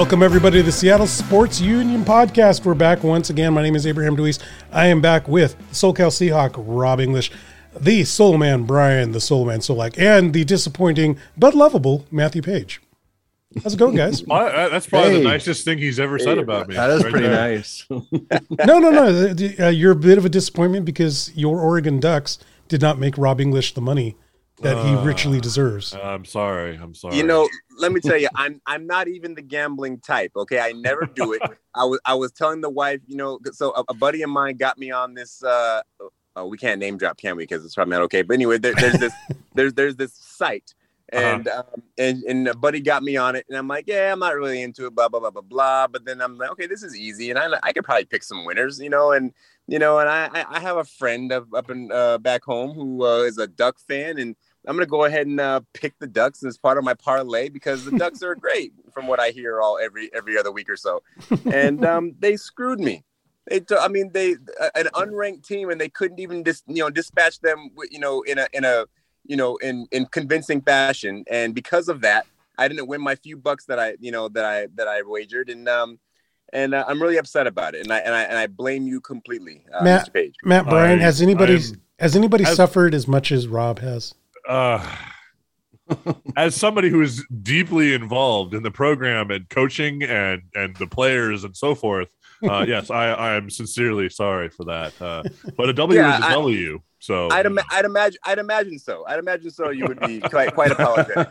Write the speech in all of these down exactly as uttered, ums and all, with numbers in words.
Welcome, everybody, to the Seattle Sports Union Podcast. We're back once again. My name is Abraham Deweese. I am back with the SoCal Seahawk, Rob English, the Soul Man, Brian, the Soul Man Solak, and the disappointing but lovable Matthew Page. How's it going, guys? Well, that's probably hey. the nicest thing he's ever said about me. That is right pretty there. nice. No, no, no. Uh, you're a bit of a disappointment because your Oregon Ducks did not make Rob English the money that he Uh, richly deserves. I'm sorry. I'm sorry. You know, let me tell you, I'm I'm not even the gambling type. Okay, I never do it. I was I was telling the wife, you know, so a, a buddy of mine got me on this. Uh, oh, we can't name drop, can we? Because it's probably not okay. But anyway, there, there's this there's there's this site, and uh-huh. um, and and a buddy got me on it, and I'm like, yeah, I'm not really into it, blah blah blah blah blah. But then I'm like, okay, this is easy, and I I could probably pick some winners, you know, and you know, and I I have a friend of, up in uh, back home who uh, is a Duck fan, and I'm going to go ahead and uh, pick the Ducks as part of my parlay because the Ducks are great from what I hear all every every other week or so. And um, they screwed me. They, t- I mean, they an unranked team, and they couldn't even dis- you know dispatch them, you know, in a in a you know in, in convincing fashion. And because of that, I didn't win my few bucks that I you know that I that I wagered, and um and uh, I'm really upset about it. And I and I and I blame you completely, uh, Matt. Mister Page. Matt, Brian, I- has anybody I'm- has anybody as- suffered as much as Rob has? Uh, as somebody who is deeply involved in the program and coaching and and the players and so forth, uh, yes, I I am sincerely sorry for that. Uh, but a W Yeah, is a I- W. So I'd, ima- I'd imagine I'd imagine so. I'd imagine so. You would be quite quite apologetic.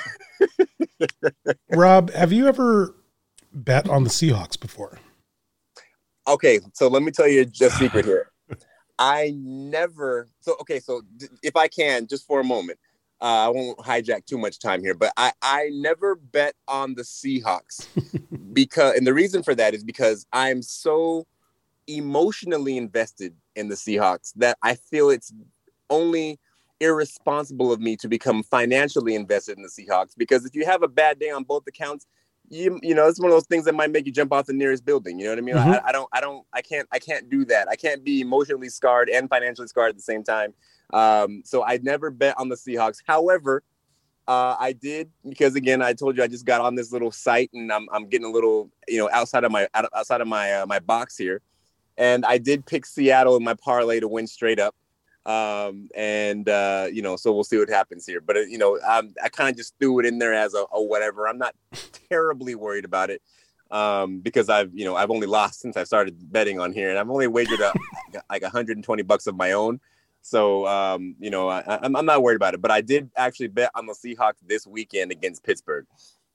Rob, have you ever bet on the Seahawks before? Okay, so let me tell you a secret here. I never. So okay, so d- if I can, just for a moment, uh, I won't hijack too much time here, but I I never bet on the Seahawks because, and the reason for that is because I'm so emotionally invested in the Seahawks that I feel it's only irresponsible of me to become financially invested in the Seahawks, because if you have a bad day on both accounts, you you know, it's one of those things that might make you jump off the nearest building. You know what I mean? Mm-hmm. I, I don't, I don't, I can't, I can't do that. I can't be emotionally scarred and financially scarred at the same time. Um, so I never bet on the Seahawks. However, uh, I did, because again, I told you I just got on this little site, and I'm I'm getting a little, you know, outside of my outside of my uh, my box here, and I did pick Seattle in my parlay to win straight up. Um, and, uh, you know, so we'll see what happens here, but, uh, you know, um, I kind of just threw it in there as a, a whatever. I'm not terribly worried about it. Um, because I've, you know, I've only lost since I started betting on here, and I've only wagered a, like one hundred twenty bucks of my own. So, um, you know, I, I'm, I'm not worried about it, but I did actually bet on the Seahawks this weekend against Pittsburgh.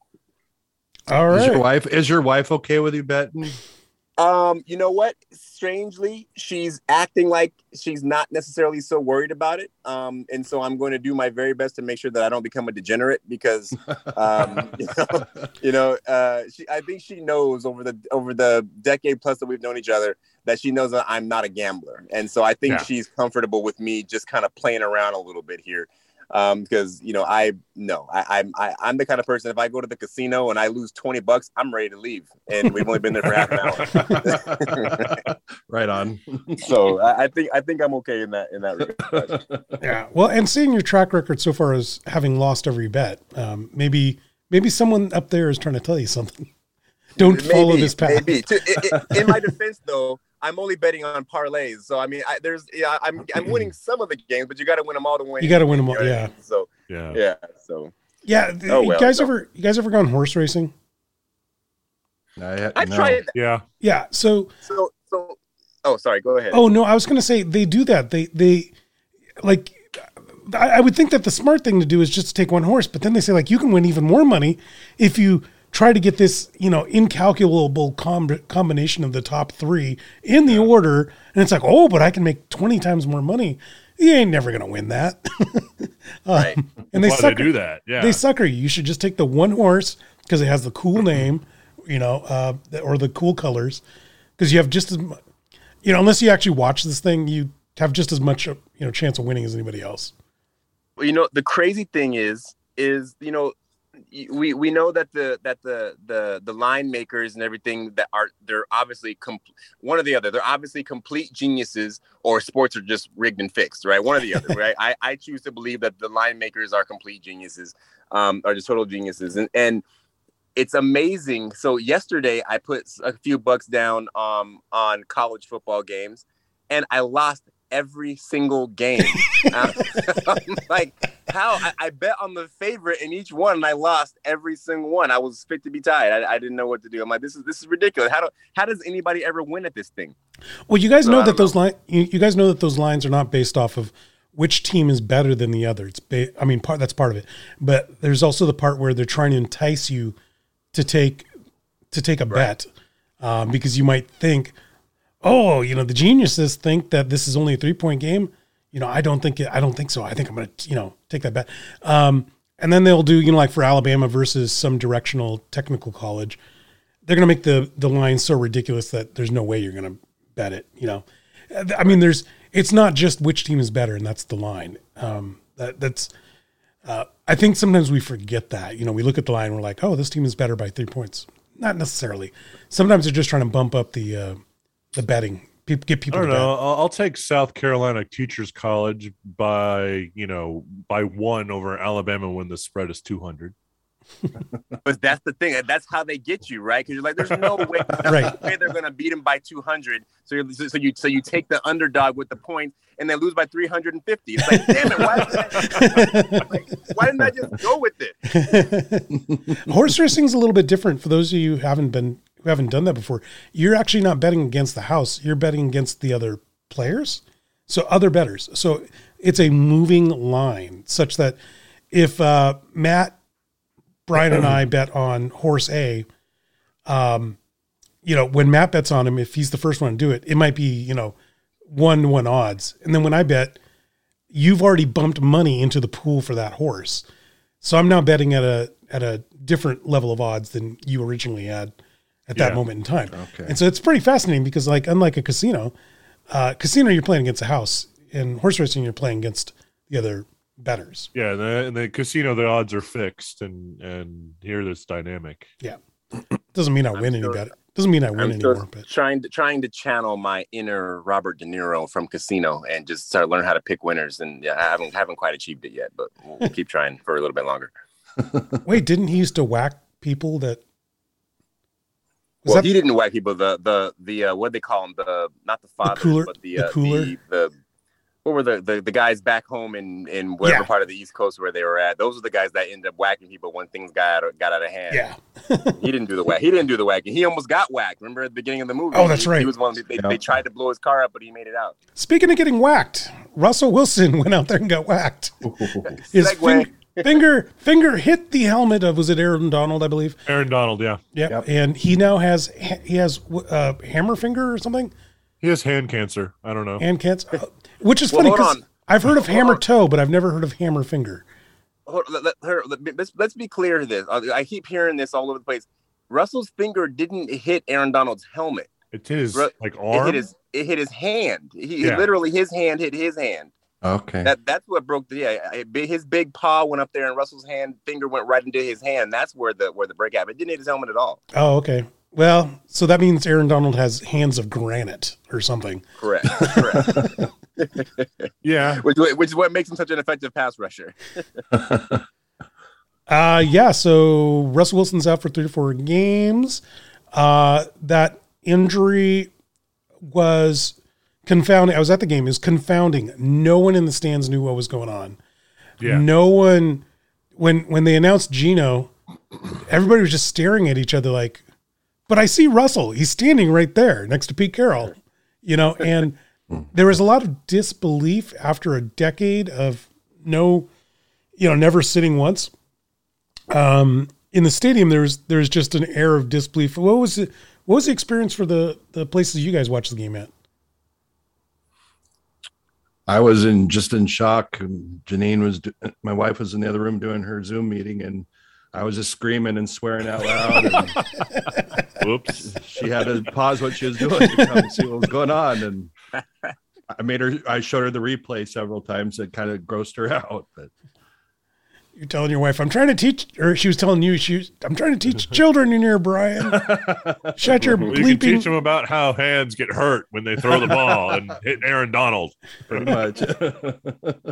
All right. Is your wife is your wife okay with you betting? Um, you know what? Strangely, she's acting like she's not necessarily so worried about it. Um, and so I'm going to do my very best to make sure that I don't become a degenerate, because, um, you know, you know uh, she, I think she knows over the over the decade plus that we've known each other that she knows that I'm not a gambler. And so I think Yeah. she's comfortable with me just kind of playing around a little bit here. Um, because, you know, I no, I, I'm I, I'm the kind of person, if I go to the casino and I lose twenty bucks, I'm ready to leave. And we've only been there for half an hour. Right on. So I, I think I think I'm okay in that in that regard. Yeah. Well, and seeing your track record so far as having lost every bet, um, maybe maybe someone up there is trying to tell you something. Don't Maybe, follow this path. Maybe. To, it, it, in my defense, though, I'm only betting on parlays. So I mean, I, there's yeah, I'm I'm winning some of the games, but you got to win them all to win. You got to win them all. You know what I Yeah. mean? So yeah. yeah. So Yeah. th- Oh, you well, guys so- ever you guys ever gone horse racing? I, I no. tried. Yeah. Yeah. So So so. Oh, sorry. Go ahead. Oh no, I was going to say they do that. They they like I, I would think that the smart thing to do is just to take one horse, but then they say like you can win even more money if you try to get this, you know, incalculable com- combination of the top three in the order, and it's like, oh, but I can make twenty times more money. You ain't never going to win that. um, Right. And they Why they sucker, do that? Yeah. they sucker you. You should just take the one horse because it has the cool name, you know, uh, or the cool colors, because you have just as much. You know, unless you actually watch this thing, you have just as much, you know, chance of winning as anybody else. Well, you know, the crazy thing is, is, you know, we, we know that the, that the, the, the line makers and everything that are, they're obviously com- one or the other. They're obviously complete geniuses, or sports are just rigged and fixed, right? One or the other, right? I, I choose to believe that the line makers are complete geniuses, um, are just total geniuses. And, and it's amazing. So yesterday I put a few bucks down um, on college football games, and I lost every single game. I'm like, how? I, I bet on the favorite in each one, and I lost every single one. I was fit to be tied. I, I didn't know what to do. I'm like, this is this is ridiculous. How do how does anybody ever win at this thing? Well, you guys So, know I that don't those know. line you, you guys know that those lines are not based off of which team is better than the other. It's ba- I mean, part that's part of it, but there's also the part where they're trying to entice you to take to take a bet um, because you might think, oh, you know, the geniuses think that this is only a three point game. You know, I don't think it, I don't think so. I think I'm going to, you know, take that bet. Um, and then they'll do, you know, like for Alabama versus some directional technical college, they're going to make the, the line so ridiculous that there's no way you're going to bet it. You know, I mean, there's, it's not just which team is better and that's the line. Um, that that's, uh, I think sometimes we forget that, you know, we look at the line and we're like, oh, this team is better by three points. Not necessarily. Sometimes they're just trying to bump up the, uh, the betting. People, get I people don't to know. bet. I'll, I'll take South Carolina Teachers College by, you know, by one over Alabama when the spread is two hundred. But that's the thing. That's how they get you, right? Because you're like, there's no way, Right. way they're going to beat them by two hundred. So you're, so you so you take the underdog with the points, and they lose by three hundred fifty. It's like, damn it, why, didn't I, like, why didn't I just go with it? Horse racing is a little bit different for those of you who haven't been who haven't done that before. You're actually not betting against the house. You're betting against the other players. So other bettors. So it's a moving line such that if uh, Matt, Brian and I bet on horse A, um, you know, when Matt bets on him, if he's the first one to do it, it might be, you know, one to one odds. And then when I bet, you've already bumped money into the pool for that horse. So I'm now betting at a, at a different level of odds than you originally had at that Yeah. moment in time. Okay. And so it's pretty fascinating because, like, unlike a casino, uh, casino, you're playing against a house. In horse racing, you're playing against the other bettors. Yeah, the, in the casino, the odds are fixed, and and here it's dynamic. Yeah. Doesn't mean I I'm win any sure- better. Doesn't mean I win I'm anymore, still but trying to trying to channel my inner Robert De Niro from Casino and just start learn how to pick winners. And yeah, I haven't haven't quite achieved it yet, but we'll keep trying for a little bit longer. wait, didn't he used to whack people that was Well, that he didn't whack people. The the the uh, what they call them, the not the fathers, cooler- but the the uh, cooler? the, the what were the, the the guys back home in in whatever Yeah. part of the East Coast where they were at? Those are the guys that ended up whacking people when things got out, got out of hand. yeah. He didn't do the whack. He didn't do the whacking. He almost got whacked. Remember at the beginning of the movie? Oh, that's He- right. He was one. Of the, they, Yeah. they tried to blow his car up, but he made it out. Speaking of getting whacked, Russell Wilson went out there and got whacked. His Segue. fin- finger finger hit the helmet of, was it Aaron Donald, I believe? Aaron Donald, yeah, Yep. Yep. And he now has he has uh, hammer finger or something, he has hand cancer. I don't know. hand cancer, uh, which is Well, funny hold because on. I've heard of Hold hammer on. toe, but I've never heard of hammer finger. Hold- let- let- her- let- Let's let's be clear to this. I I keep hearing this all over the place. Russell's finger didn't hit Aaron Donald's helmet. It's his Ru- like It arm. hit his it hit his hand. He Yeah. literally his hand hit his hand. Okay. That that's what broke the yeah. I- bi- His big paw went up there, and Russell's hand finger went right into his hand. That's where the where the break happened. It didn't hit his helmet at all. Oh, okay. Well, so that means Aaron Donald has hands of granite or something. Correct. Correct. yeah, which, which is what makes him such an effective pass rusher. Uh, yeah. So Russell Wilson's out for three to four games. Uh, that injury was confounding. I was at the game. It was confounding. No one in the stands knew what was going on. yeah. No one, when, when they announced Gino, everybody was just staring at each other like, but I see Russell. He's standing right there next to Pete Carroll, you know, and there was a lot of disbelief after a decade of no, you know, never sitting once. Um, in the stadium, there's there's just an air of disbelief. What was it? What was the experience for the the places you guys watched the game at? I was in just in shock. Janine was, my wife was in the other room doing her Zoom meeting, and I was just screaming and swearing out loud. And Whoops. she had to pause what she was doing to come and see what was going on. And I made her, I showed her the replay several times. It kind of grossed her out. But You're telling your wife, I'm trying to teach, or she was telling you, she was, I'm trying to teach children in here, Brian. Shut your Well, you can teach bleeping. them about how hands get hurt when they throw the ball and hit Aaron Donald. pretty much.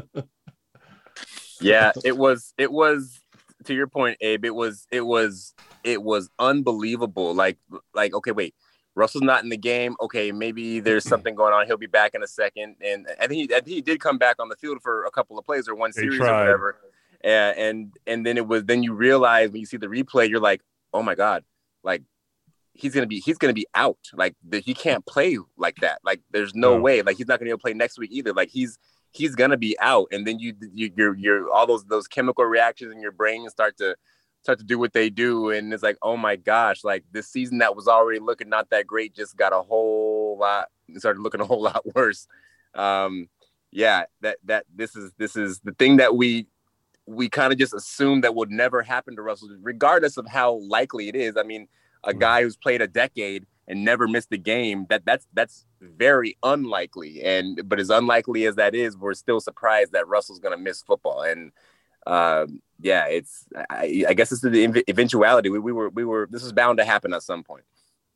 Yeah, it was it was to your point, Abe. It was it was it was unbelievable. Like, like, okay, wait, Russell's not in the game. Okay, maybe there's something going on. He'll be back in a second. And I think he, I think he did come back on the field for a couple of plays or one series or whatever. And, and and then it was then you realize when you see the replay, you're like, oh my God, like he's gonna be he's gonna be out. Like the, he can't play like that. Like there's no oh. way. Like he's not gonna be able to play next week either. Like he's he's gonna be out. And then you you you're you're all those those chemical reactions in your brain start to start to do what they do. And it's like, oh my gosh, like this season that was already looking not that great just got a whole lot started looking a whole lot worse. Um, yeah, that that this is this is the thing that we we kind of just assume that would never happen to Russell, regardless of how likely it is. I mean, a guy who's played a decade and never missed a game, that that's that's very unlikely. And but as unlikely as that is, we're still surprised that Russell's going to miss football. And um, yeah, it's I, I guess it's the eventuality. We, we were we were this was bound to happen at some point.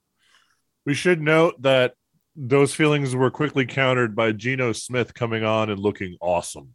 We should note that those feelings were quickly countered by Geno Smith coming on and looking awesome.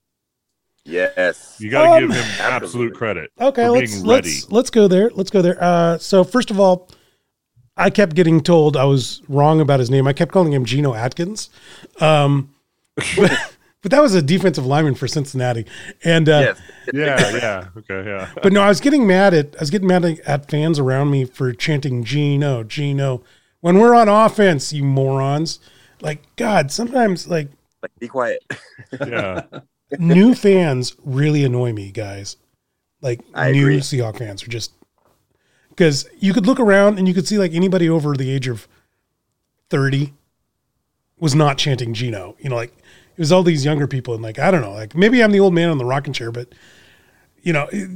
Yes, you got to um, give him absolute absolutely. credit. Okay, for let's being ready. let's let's go there. Let's go there. Uh, so first of all, I kept getting told I was wrong about his name. I kept calling him Geno Atkins, um, but, but that was a defensive lineman for Cincinnati. And uh, yes. yeah, yeah, okay, yeah. But no, I was getting mad at I was getting mad at fans around me for chanting Geno, Geno when we're on offense. You morons! Like God, sometimes like like be quiet. Yeah. New fans really annoy me, guys. Like I new agree. Seahawks fans are just because you could look around and you could see like anybody over the age of thirty was not chanting Geno. You know, like it was all these younger people and like I don't know, like maybe I'm the old man on the rocking chair, but you know, it,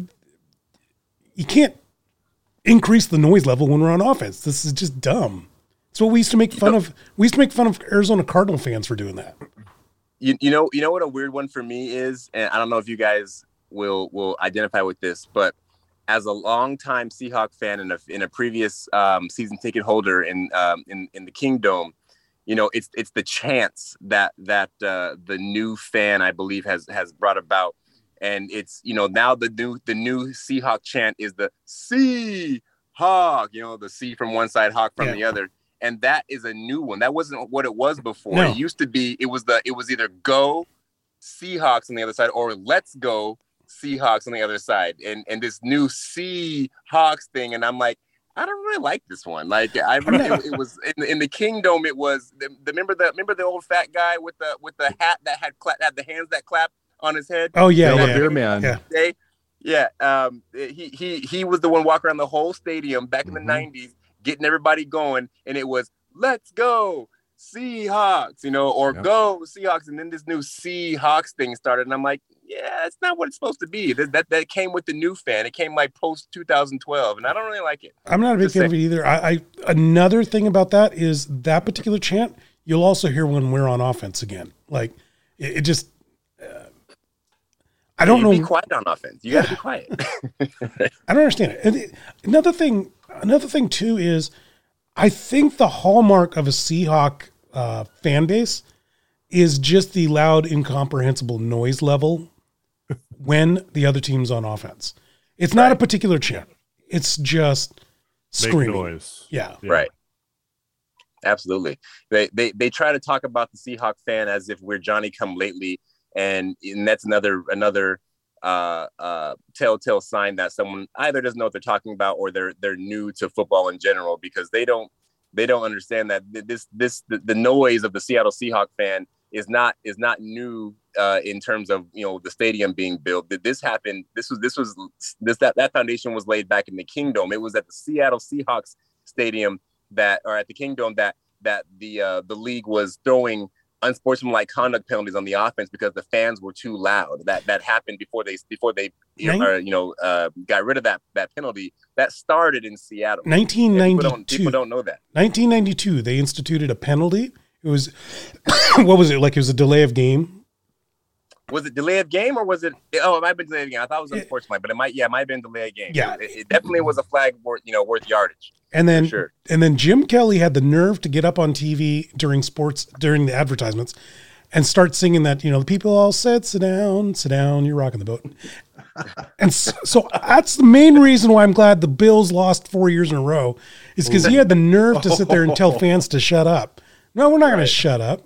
you can't increase the noise level when we're on offense. This is just dumb. It's what we used to make fun of. We used to make fun of Arizona Cardinal fans for doing that. You, you know you know what a weird one for me is, and I don't know if you guys will will identify with this, but as a longtime Seahawk fan and a in a previous um, season ticket holder in um, in in the Kingdome, you know it's it's the chants that that uh, the new fan I believe has has brought about, and it's you know now the new the new Seahawk chant is the Seahawk, you know the C from one side, Hawk from yeah. the other. And that is a new one. That wasn't what it was before. No. It used to be, it was the, it was either go Seahawks on the other side or let's go Seahawks on the other side. And and this new Seahawks thing. And I'm like, I don't really like this one. Like I really, it, it was in, in the Kingdome. It was the, the remember the remember the old fat guy with the with the hat that had clap, had the hands that clap on his head. Oh yeah, yeah, yeah. Beer man. Yeah. Day? Yeah. Um. He he he was the one walking around the whole stadium back in the mm-hmm. nineties. Getting everybody going, and it was let's go Seahawks, you know, or yep. go Seahawks, and then this new Seahawks thing started, and I'm like, yeah, it's not what it's supposed to be. That that, that came with the new fan. It came like post two thousand twelve, and I don't really like it. I'm not a big Just fan saying. of it either. I, I another thing about that is that particular chant you'll also hear when we're on offense again. Like it, it just. Uh, I don't you know. Be quiet on offense. You got to be quiet. I don't understand it. And it. Another thing. Another thing too is, I think the hallmark of a Seahawk uh, fan base is just the loud, incomprehensible noise level when the other team's on offense. It's not right. a particular chant. It's just screaming. Make noise. Yeah. yeah. Right. Absolutely. They, they they try to talk about the Seahawk fan as if we're Johnny come lately, and, and that's another another. Uh, uh, telltale sign that someone either doesn't know what they're talking about or they're they're new to football in general, because they don't they don't understand that this this the, the noise of the Seattle Seahawk fan is not is not new uh, in terms of you know the stadium being built. This happened. This was this was this that that foundation was laid back in the Kingdome. It was at the Seattle Seahawks stadium that or at the Kingdome that that the uh, the league was throwing unsportsmanlike conduct penalties on the offense because the fans were too loud. That that happened before they before they you know, or, you know uh, got rid of that that penalty. That started in Seattle. nineteen ninety-two. People don't, people don't know that. nineteen ninety-two. They instituted a penalty. It was what was it like? It was a delay of game. Was it delay of game or was it? Oh, it might have been delay of game. I thought it was unsportsmanlike, but it might. Yeah, it might have been delay of game. Yeah, it, it definitely was a flag worth you know worth yardage. And then, sure. and then Jim Kelly had the nerve to get up on T V during sports during the advertisements and start singing that, you know, the people all said, sit down, sit down, you're rocking the boat. And so, so that's the main reason why I'm glad the Bills lost four years in a row is because he had the nerve to sit there and tell fans to shut up. No, we're not going to shut up.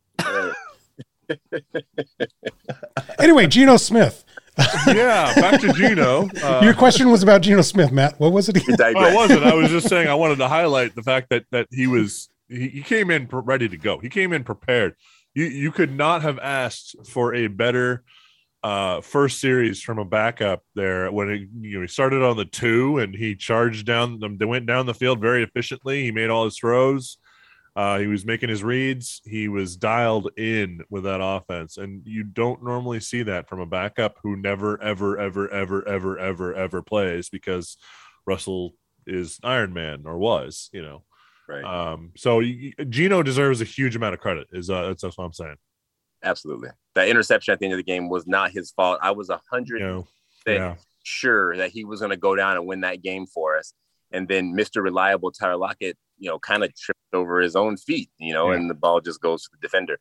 Anyway, Geno Smith. Yeah, back to Geno. Uh, Your question was about Geno Smith, Matt. What was it again? Oh, it wasn't. I was just saying I wanted to highlight the fact that that he was he, he came in ready to go. He came in prepared. You you could not have asked for a better uh, first series from a backup there when it, you know, he started on the two and he charged down them. They went down the field very efficiently. He made all his throws. Uh, he was making his reads. He was dialed in with that offense. And you don't normally see that from a backup who never, ever, ever, ever, ever, ever, ever plays because Russell is Iron Man or was, you know. Right. Um, so Geno deserves a huge amount of credit. Is uh, that's, that's what I'm saying. Absolutely. That interception at the end of the game was not his fault. I was a hundred You know, percent yeah. sure that he was going to go down and win that game for us. And then Mister Reliable Tyler Lockett, you know, kind of tripped over his own feet, you know, Yeah. and the ball just goes to the defender.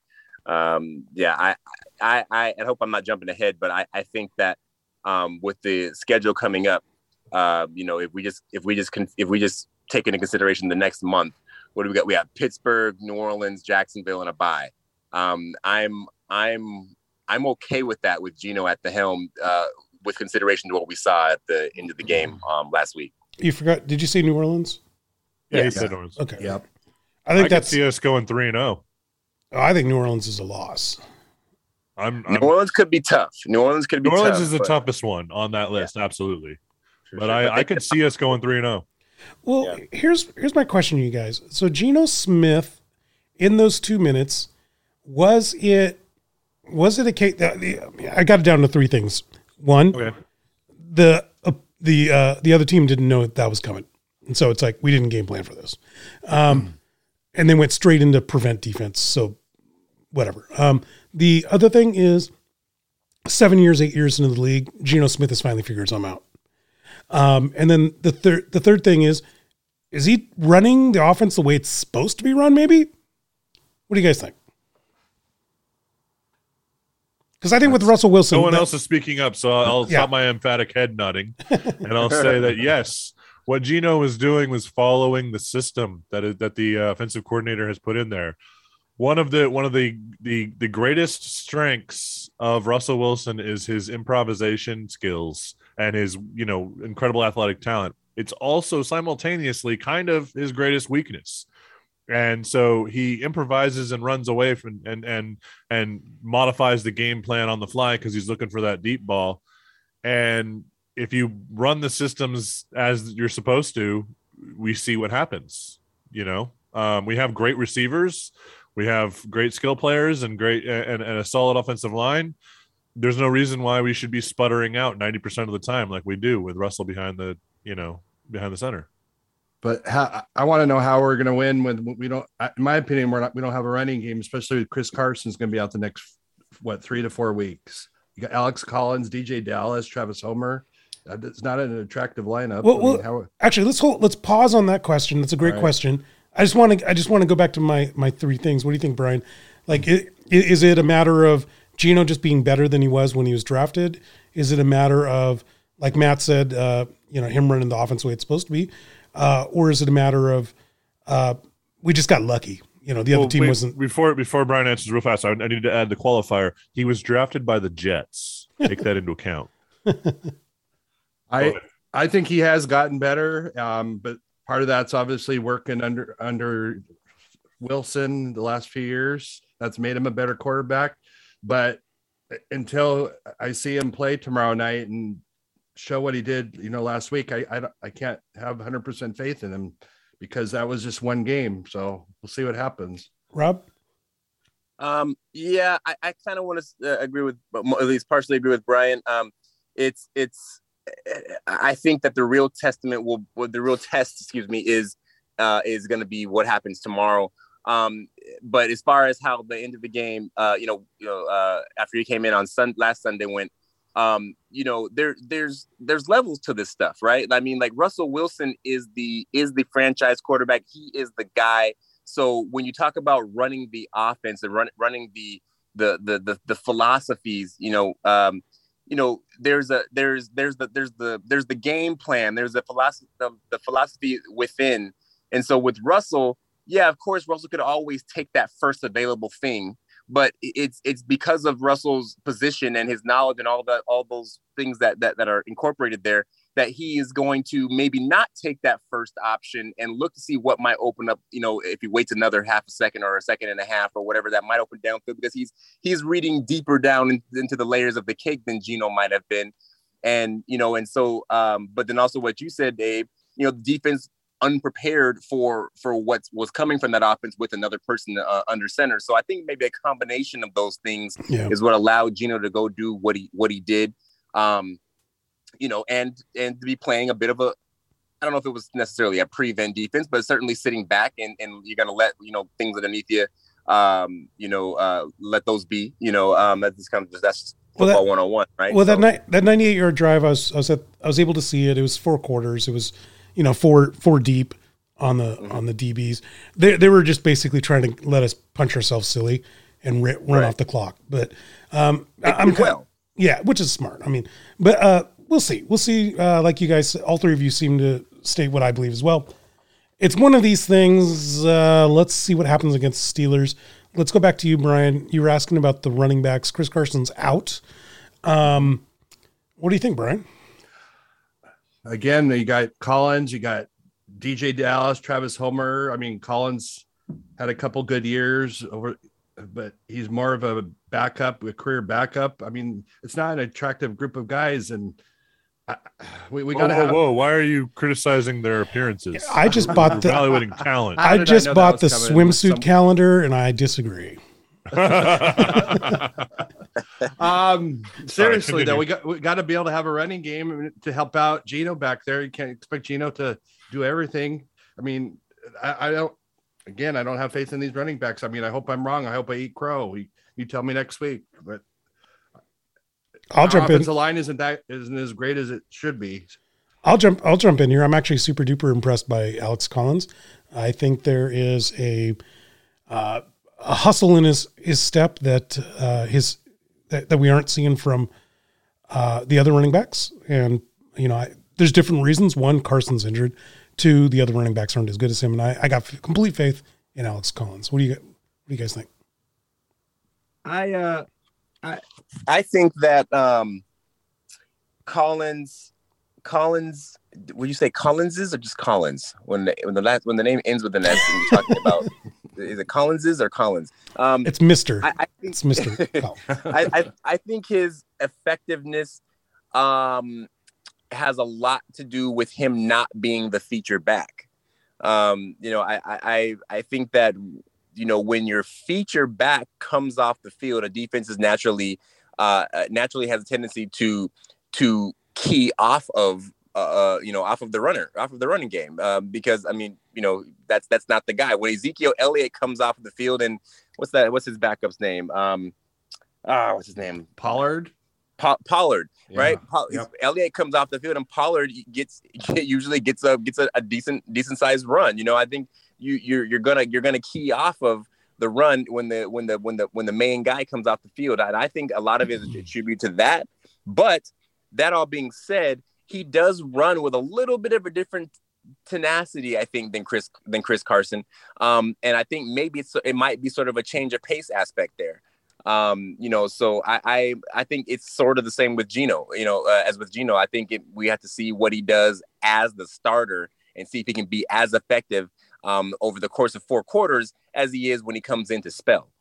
Um, yeah, I, I, I, I hope I'm not jumping ahead, but I, I think that um, with the schedule coming up, uh, you know, if we just, if we just, con- if we just take into consideration the next month, what do we got? We have Pittsburgh, New Orleans, Jacksonville, and a bye. Um, I'm, I'm, I'm okay with that with Geno at the helm, uh, with consideration to what we saw at the end of the game um, last week. You forgot. Did you say New Orleans? Yeah, he Yes. said Orleans. Okay. Yep. I think I could that's. see us going three and zero. Oh, I think New Orleans is a loss. I'm, New I'm Orleans could be tough. New Orleans could be New Orleans tough. is the but- toughest one on that list, absolutely. for But sure. I, But I they- could see us going three and zero. Well, Yeah. here's here's my question to you guys. So Geno Smith, in those two minutes, was it was it a case? I got it down to three things. One, Okay. the uh, the uh, the other team didn't know that was coming, and so it's like we didn't game plan for this, um, and they went straight into prevent defense. So whatever. Um, the other thing is, seven years, eight years into the league, Geno Smith has finally figured something out. Um, and then the third the third thing is, is he running the offense the way it's supposed to be run? Maybe. What do you guys think? Because I think with Russell Wilson, No one that- else is speaking up, so I'll Yeah. stop my emphatic head nodding, and I'll say that yes, what Geno was doing was following the system that is, that the uh, offensive coordinator has put in there. One of the one of the, the the greatest strengths of Russell Wilson is his improvisation skills and his you know incredible athletic talent. It's also simultaneously kind of his greatest weakness. And so he improvises and runs away from and and and modifies the game plan on the fly because he's looking for that deep ball. And if you run the systems as you're supposed to, we see what happens. You know, um, we have great receivers, we have great skill players, and great and, and a solid offensive line. There's no reason why we should be sputtering out ninety percent of the time like we do with Russell behind the you know behind the center. But how, I want to know how we're going to win when we don't. In my opinion, we're not. We don't have a running game, especially with Chris Carson's going to be out the next what three to four weeks. You got Alex Collins, D J Dallas, Travis Homer. It's not an attractive lineup. Well, I mean, well, how, actually, let's hold, let's pause on that question. That's a great Right. question. I just want to I just want to go back to my my three things. What do you think, Brian? Like, it, is it a matter of Geno just being better than he was when he was drafted? Is it a matter of, like Matt said, uh, you know, him running the offense the way it's supposed to be, uh, or is it a matter of uh, we just got lucky? You know, the other Well, team wait, wasn't. before before Brian answers real fast. I, I need to add the qualifier. He was drafted by the Jets. Take that into account. I I think he has gotten better, um, but part of that's obviously working under under Wilson the last few years. That's made him a better quarterback. But until I see him play tomorrow night and show what he did, you know, last week, I I, I can't have one hundred percent faith in him because that was just one game. So we'll see what happens. Rob? Um, yeah, I, I kind of want to uh, agree with, but at least partially agree with Brian. Um, it's, it's, I think that the real testament will, well, the real test, excuse me, is, uh, is going to be what happens tomorrow. Um, but as far as how the end of the game, uh, you know, you know, uh, after he came in on Sun last Sunday went, um, you know, there, there's, there's levels to this stuff, right? I mean, like Russell Wilson is the, is the franchise quarterback. He is the guy. So when you talk about running the offense and run, running the, the the the, the philosophies, you know, um, you know, there's a there's there's the there's the there's the game plan, there's a philosophy the, the philosophy within. And so with Russell, yeah, of course, Russell could always take that first available thing, but it's it's because of Russell's position and his knowledge and all that all those things that that that are incorporated there, that he is going to maybe not take that first option and look to see what might open up, you know, if he waits another half a second or a second and a half or whatever, that might open downfield, because he's he's reading deeper down in, into the layers of the cake than Geno might have been. And, you know, and so, um, but then also what you said, Dave, you know, the defense unprepared for for what was coming from that offense with another person uh, under center. So I think maybe a combination of those things yeah. is what allowed Geno to go do what he what he did. Um, you know, and and to be playing a bit of a, I don't know if it was necessarily a prevent defense, but certainly sitting back and, and you're going to let, you know, things underneath you, um, you know, uh, let those be, you know, um, that's kind of just, that's football well, that, one oh one, right? Well, so, that ni- that ninety-eight yard drive, I was, I was at, I was able to see it. It was four quarters. It was, you know, four, four deep on the, mm-hmm. on the D Bs. They they were just basically trying to let us punch ourselves silly and run right. off the clock. But, um, I'm kind well, yeah, which is smart. I mean, but, uh, we'll see. We'll see. Uh, like you guys, all three of you seem to state what I believe as well. It's one of these things. Uh, let's see what happens against the Steelers. Let's go back to you, Brian. You were asking about the running backs. Chris Carson's out. Um, what do you think, Brian? Again, you got Collins, you got D J Dallas, Travis Homer. I mean, Collins had a couple good years over, but he's more of a backup, a career backup. I mean, it's not an attractive group of guys, and I, we, we got to whoa, have. Whoa, why are you criticizing their apperances? I just bought the evaluating talent. I just I bought the swimsuit some... calendar, and I disagree. um, seriously Sorry, though, we got we got to be able to have a running game to help out Geno back there. You can't expect Geno to do everything. I mean, I, I don't. Again, I don't have faith in these running backs. I mean, I hope I'm wrong. I hope I eat crow. You, you tell me next week, but I'll jump in. The line isn't that isn't as great as it should be. I'll jump. I'll jump in here. I'm actually super duper impressed by Alex Collins. I think there is a uh, a hustle in his his step that uh, his that, that we aren't seeing from uh, the other running backs. And you know, I, there's different reasons. One, Carson's injured. Two, the other running backs aren't as good as him. And I, I got complete faith in Alex Collins. What do you what do you guys think? I uh, I I think that um, Collins Collins. Would you say Collinses or just Collins? When the when the last when the name ends with an S, and you're talking about is it Collinses or Collins? Um, it's Mister I, I think, it's Mister I, I I think his effectiveness um, has a lot to do with him not being the feature back. Um, you know, I I I think that you know when your feature back comes off the field, a defense is naturally uh, naturally has a tendency to to key off of. Uh, you know, off of the runner, off of the running game, um, because I mean, you know, that's that's not the guy. When Ezekiel Elliott comes off of the field, and what's that? What's his backup's name? Um, ah, what's his name? Pollard. Pa- Pollard, yeah. right? Pa- yep. Elliott comes off the field, and Pollard gets usually gets a gets a, a decent decent sized run. You know, I think you you're you're gonna you're gonna key off of the run when the when the when the when the main guy comes off the field. And I think a lot of it is a tribute to that. But that all being said, he does run with a little bit of a different tenacity, I think, than Chris than Chris Carson. Um, and I think maybe it's it might be sort of a change of pace aspect there. Um, you know, so I, I I think it's sort of the same with Geno. You know, uh, as with Geno, I think it, we have to see what he does as the starter and see if he can be as effective um, over the course of four quarters as he is when he comes in to spell.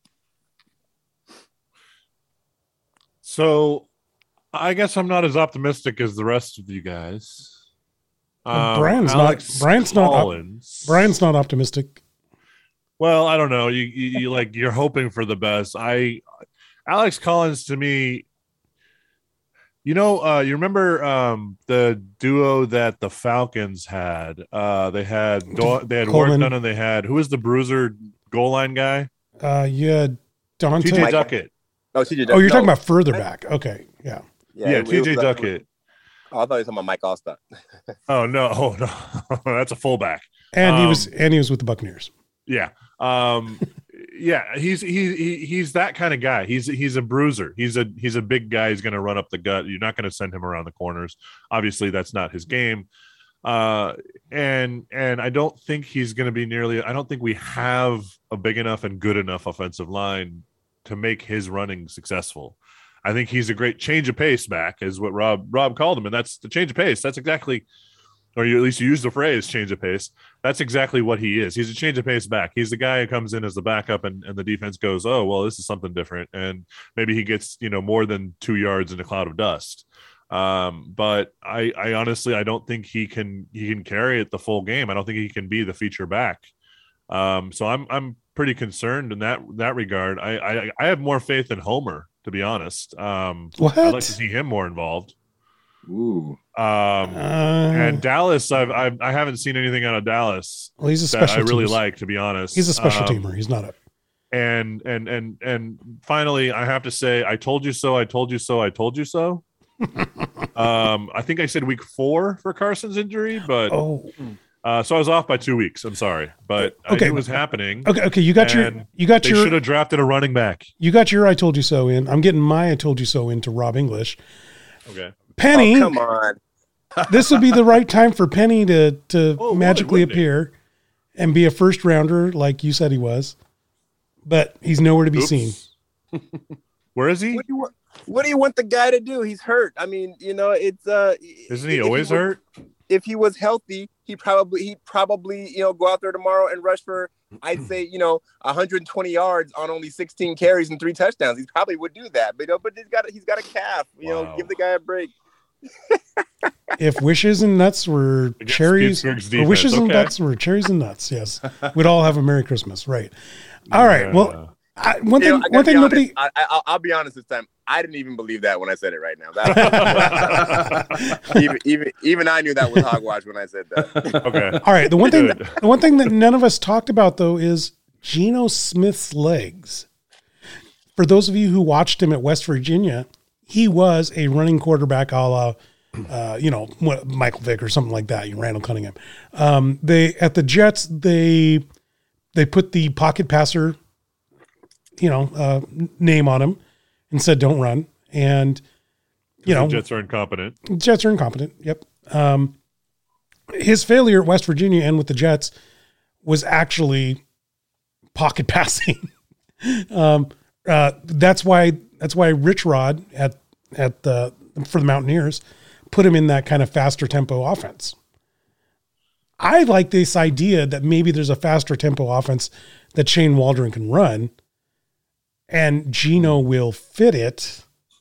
So. I guess I'm not as optimistic as the rest of you guys. Um, Brian's Alex not. Brian's Collins. not. Brian's not optimistic. Well, I don't know. You, you, you like you're hoping for the best. I, Alex Collins to me. You know, uh, you remember um, the duo that the Falcons had? Uh, they had they had Coleman. Ward Dunn and they had who was the bruiser goal line guy? Uh, yeah, Dante T J Duckett. Oh, T J Duckett. Oh, you're no. talking about further back. Okay, yeah. Yeah, yeah T J Duckett. Oh, I thought you were talking about Mike Allstott. oh no, oh, no, that's a fullback. And um, he was and he was with the Buccaneers. Yeah. Um, yeah, he's he, he he's that kind of guy. He's he's a bruiser. He's a he's a big guy. He's going to run up the gut. You're not going to send him around the corners. Obviously, that's not his game. Uh, and and I don't think he's going to be nearly. I don't think we have a big enough and good enough offensive line to make his running successful. I think he's a great change of pace back, is what Rob Rob called him, and that's the change of pace. That's exactly, or you at least use the phrase change of pace. That's exactly what he is. He's a change of pace back. He's the guy who comes in as the backup, and, and the defense goes, oh, well, this is something different, and maybe he gets, you know, more than two yards in a cloud of dust. Um, but I, I honestly, I don't think he can he can carry it the full game. I don't think he can be the feature back. Um, so I'm I'm pretty concerned in that that regard. I I, I have more faith in Homer, to be honest. Um, What? I'd like to see him more involved. Ooh. Um, Uh, and Dallas, I've, I've I haven't seen anything out of Dallas well, he's a that special I really teams. like, to be honest. He's a special Um, teamer. He's not a. And and and and finally, I have to say, I told you so. I told you so. I told you so. um, I think I said week four for Carson's injury, but Oh, uh, so I was off by two weeks. I'm sorry, but I Okay. knew it was happening. okay, okay. You got your And you got They your should have drafted a running back. you got your I told you so in. I'm getting my I told you so into Rob English. Okay. Penny, Oh, come on. this would be the right time for Penny to to Oh, would it, magically wouldn't it? appear and be a first rounder like you said he was, but he's nowhere to be Oops. seen. Where is he? What do you want? What do you want the guy to do? He's hurt. I mean, you know, it's uh. Isn't he if always was- hurt? If he was healthy, he probably he probably you know go out there tomorrow and rush for I'd say you know one hundred twenty yards on only sixteen carries and three touchdowns. He probably would do that, but you know, but he's got he's got a calf. You Wow. know, give the guy a break. If wishes and nuts were Against cherries, Pittsburgh's or defense, wishes and okay. nuts were cherries and nuts, yes, we'd all have a Merry Christmas, right? All right. Well, I, one You thing, know, I gotta one be thing, honest. nobody. I, I, I'll, I'll be honest this time. I didn't even believe that when I said it right now. That, even, even even I knew that was hogwash when I said that. Okay. All right. The one thing, Good. that, the one thing that none of us talked about though is Geno Smith's legs. For those of you who watched him at West Virginia, he was a running quarterback, a la, uh, you know, what, Michael Vick or something like that. You Randall Cunningham. Um, they at the Jets, they they put the pocket passer, you know, uh, name on him and said, "Don't run." And you know, The Jets are incompetent. Jets are incompetent. Yep. Um, his failure at West Virginia and with the Jets was actually pocket passing. um, uh, that's why that's why Rich Rod at at the for the Mountaineers put him in that kind of faster tempo offense. I like this idea that maybe there's a faster tempo offense that Shane Waldron can run, and Geno will fit it.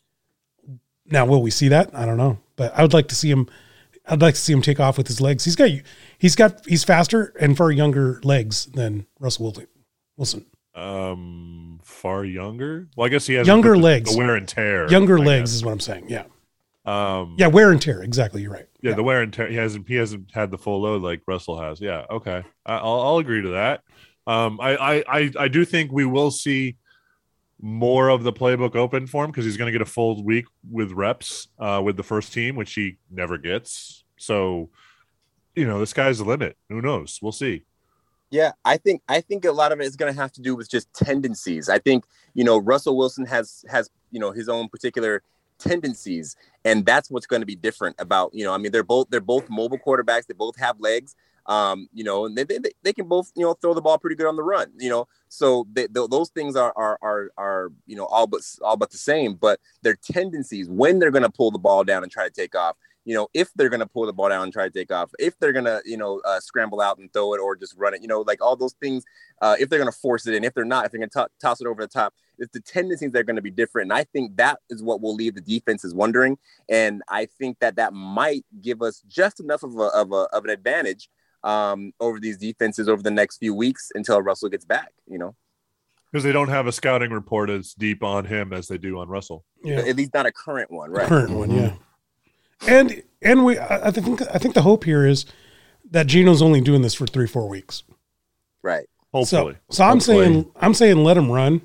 Now, will we see that? I don't know, but I would like to see him. I'd like to see him take off with his legs. He's got, he's got, he's faster and far younger legs than Russell Wilson. Um, far younger. Well, I guess he has Younger the, legs. the wear and tear. Younger I legs guess. is what I'm saying. Yeah, Um, yeah, wear and tear. Exactly, you're right. yeah, the wear and tear. He hasn't. He hasn't had the full load like Russell has. Yeah. Okay. I, I'll, I'll agree to that. Um, I, I, I, I do think we will see more of the playbook open for him because he's going to get a full week with reps uh, with the first team, which he never gets. So, you know, the sky's the limit. Who knows? We'll see. Yeah, I think I think a lot of it is going to have to do with just tendencies. I think, you know, Russell Wilson has has, you know, his own particular tendencies, and that's what's going to be different about, you know, I mean, they're both they're both mobile quarterbacks. They both have legs, um, you know, and they, they they can both, you know, throw the ball pretty good on the run, you know. So they, th- those things are are are are you know all but all but the same, but their tendencies when they're going to pull the ball down and try to take off. You know, if they're going to pull the ball down and try to take off, if they're going to, you know, uh, scramble out and throw it or just run it, you know, like all those things, uh, if they're going to force it in, if they're not, if they're going to toss it over the top, it's the tendencies that are going to be different. And I think that is what will leave the defenses wondering. And I think that that might give us just enough of, a, of, a, of an advantage um, over these defenses over the next few weeks until Russell gets back, you know. Because they don't have a scouting report as deep on him as they do on Russell. Yeah, At least not a current one, right? current one. Yeah, and and we, I I think I think the hope here is that Geno's only doing this for three four weeks. Right. Hopefully. So, so I'm Hopefully. saying I'm saying let him run.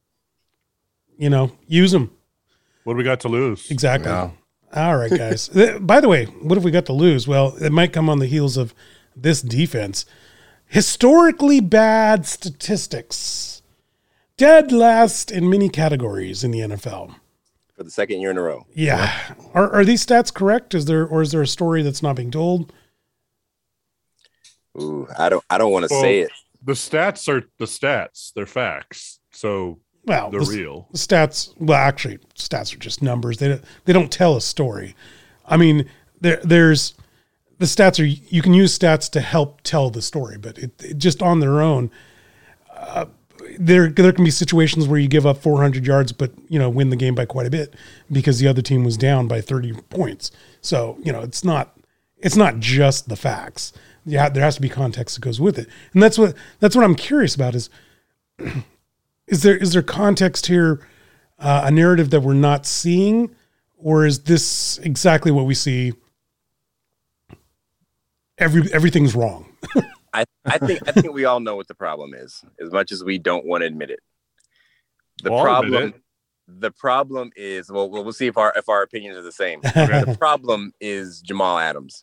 You know, use him. What do we got to lose? Exactly. Yeah. All right, guys. Th- By the way, what have we got to lose? Well, it might come on the heels of this defense. Historically bad statistics. dead last in many categories in the N F L for the second year in a row. Yeah. Are are these stats correct? Is there or is there a story that's not being told? Ooh, I don't I don't want to Well, say it. The stats are the stats. They're facts. So Well, they're the, real. The stats, well, actually, stats are just numbers. They don't, they don't tell a story. I mean, there there's the stats are you can use stats to help tell the story, but it, it just on their own, uh, there there can be situations where you give up four hundred yards, but you know win the game by quite a bit because the other team was down by thirty points. So you know it's not it's not just the facts. Yeah, there has to be context that goes with it, and that's what that's what I'm curious about is. Is there is there context here, uh, a narrative that we're not seeing, or is this exactly what we see? Every everything's wrong. I, I think I think we all know what the problem is, as much as we don't want to admit it. The Well, I'll admit problem, it. the problem is well, we'll we'll see if our if our opinions are the same. The problem is Jamal Adams.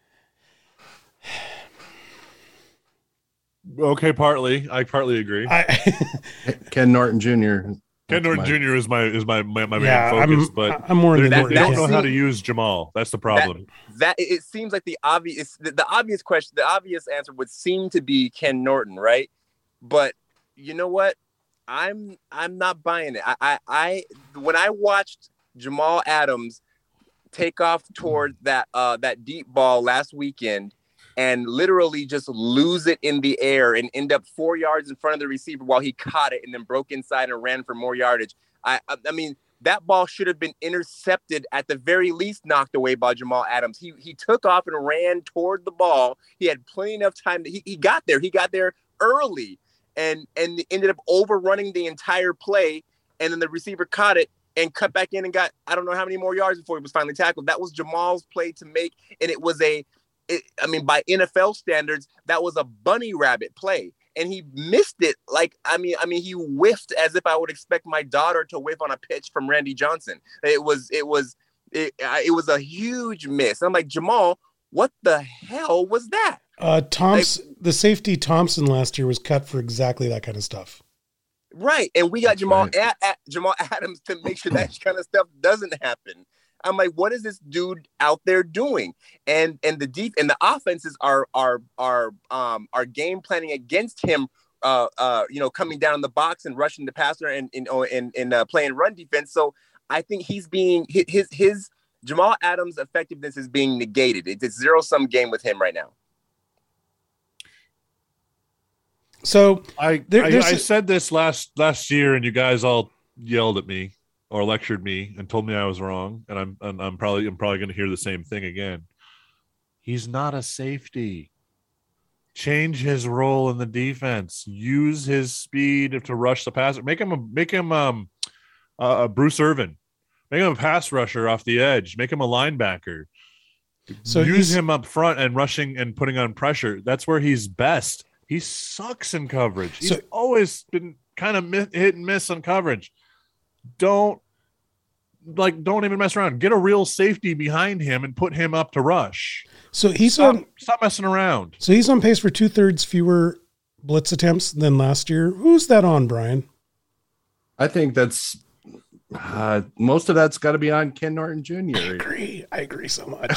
Okay, partly. I partly agree. I, Ken Norton Junior Ken Norton my- Junior is my is my my, my yeah, main focus, I'm, but I'm more in they, the they Norton don't camp. know how to use Jamal. That's the problem. That it seems like the obvious the, the obvious question, the obvious answer would seem to be Ken Norton, right? But you know what? I'm I'm not buying it. I I, I when I watched Jamal Adams take off toward that uh that deep ball last weekend and literally just lose it in the air and end up four yards in front of the receiver while he caught it and then broke inside and ran for more yardage. I I, I mean that ball should have been intercepted, at the very least knocked away by Jamal Adams. He he took off and ran toward the ball. He had plenty enough time. To, he, he got there. He got there early and, and ended up overrunning the entire play. And then the receiver caught it and cut back in and got, I don't know how many more yards before he was finally tackled. That was Jamal's play to make. And it was a, it, I mean, by N F L standards, that was a bunny rabbit play. And he missed it. Like, I mean, I mean, he whiffed as if I would expect my daughter to whiff on a pitch from Randy Johnson. It was, it was, it, it was a huge miss. I'm like, Jamal, what the hell was that? Uh, Thompson, like, the safety Thompson last year was cut for exactly that kind of stuff. Right. And we got That's Jamal, right. a, a, Jamal Adams to make sure that kind of stuff doesn't happen. I'm like, what is this dude out there doing? And and the deep and the offenses are are are um are game planning against him. Uh, uh, you know, coming down the box and rushing the passer and in and and uh, playing run defense. So I think he's being his his Jamal Adams' effectiveness is being negated. It's a zero sum game with him right now. So I There- I, there's I a- said this last last year, and you guys all yelled at me or lectured me and told me I was wrong, and I'm and I'm probably I'm probably going to hear the same thing again. He's not a safety. Change his role in the defense. Use his speed to rush the passer. Make him a, make him um uh, Bruce Irvin. Make him a pass rusher off the edge. Make him a linebacker. So use he's- him up front and rushing and putting on pressure. That's where he's best. He sucks in coverage. He's So- always been kind of mi- hit and miss on coverage. Don't like don't even mess around. Get a real safety behind him and put him up to rush. so he's Stop, on stop messing around. so he's on pace for two thirds fewer blitz attempts than last year. Who's that on, Brian? I think that's uh, most of that's got to be on Ken Norton I Junior agree. I agree so much.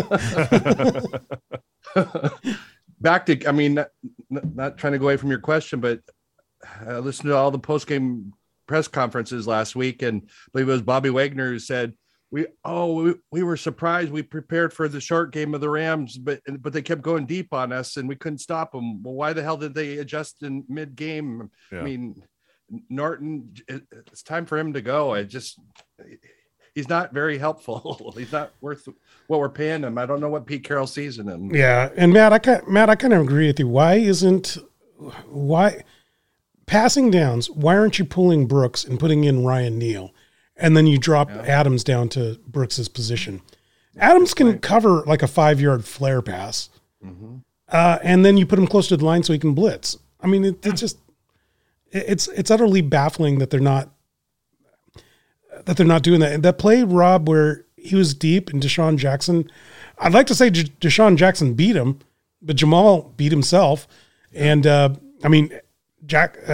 Back to, I mean, not, not trying to go away from your question, but I listened to all the post-game press conferences last week, and I believe it was Bobby Wagner who said, "We oh we, we were surprised. We prepared for the short game of the Rams, but but they kept going deep on us, and we couldn't stop them. Well, why the hell did they adjust in mid-game? Yeah. I mean, Norton, it, it's time for him to go. I just." He's not very helpful. He's not worth what we're paying him. I don't know what Pete Carroll sees in him. Yeah, and Matt, I kind Matt, I kind of agree with you. Why isn't why passing downs? Why aren't you pulling Brooks and putting in Ryan Neal, and then you drop Yeah. Adams down to Brooks's position? Adams can cover like a five yard flare pass, Mm-hmm. uh, and then you put him close to the line so he can blitz. I mean, it, it's just it- it's it's utterly baffling that they're not that they're not doing that. And that play, Rob, where he was deep and Deshaun Jackson, I'd like to say J- Deshaun Jackson beat him, but Jamal beat himself. And uh, I mean, Jack uh,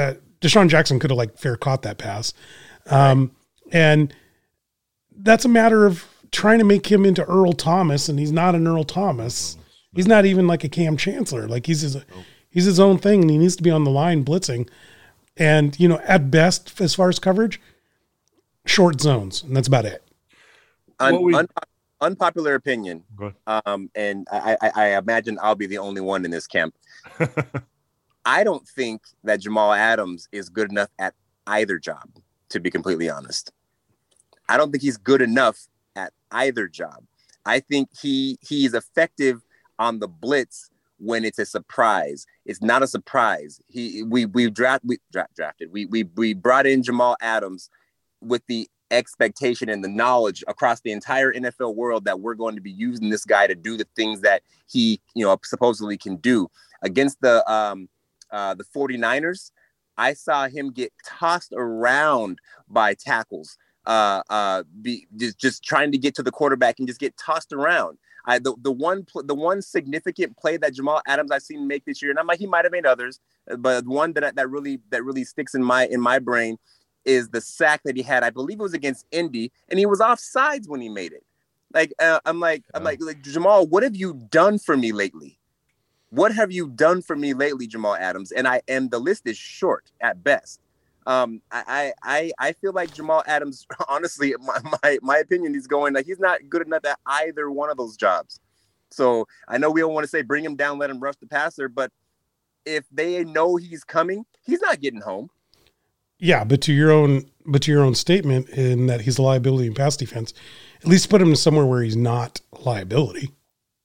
Deshaun Jackson could have like fair caught that pass. Um, right. And that's a matter of trying to make him into Earl Thomas, and he's not an Earl Thomas. He's not even like a Cam Chancellor. Like he's his, he's his own thing, and he needs to be on the line blitzing. And, you know, at best, as far as coverage, short zones, and that's about it. Un- we- un- unpopular opinion, um, and I, I, I imagine I'll be the only one in this camp. I don't think that Jamal Adams is good enough at either job, to be completely honest. I don't think he's good enough at either job. I think he he is effective on the blitz when it's a surprise. It's not a surprise. He we we draft we dra- drafted. We we we brought in Jamal Adams with the expectation and the knowledge across the entire N F L world that we're going to be using this guy to do the things that he, you know, supposedly can do. Against the um uh the 49ers, I saw him get tossed around by tackles. Uh, uh, be just, just trying to get to the quarterback and just get tossed around. I, the, the one, pl- the one significant play that Jamal Adams I've seen make this year, and I'm like, he might've made others, but one that, that really, that really sticks in my, in my brain is the sack that he had. I believe it was against Indy, and he was offsides when he made it. Like, uh, I'm like, yeah. I'm like, like, Jamal, what have you done for me lately? What have you done for me lately, Jamal Adams? And I, and the list is short at best. Um, I, I, I feel like Jamal Adams, honestly, my, my, my opinion, he's going like he's not good enough at either one of those jobs. So I know we don't want to say bring him down, let him rush the passer, but if they know he's coming, he's not getting home. Yeah, but to your own, but to your own statement in that he's a liability in pass defense, at least put him somewhere where he's not a liability.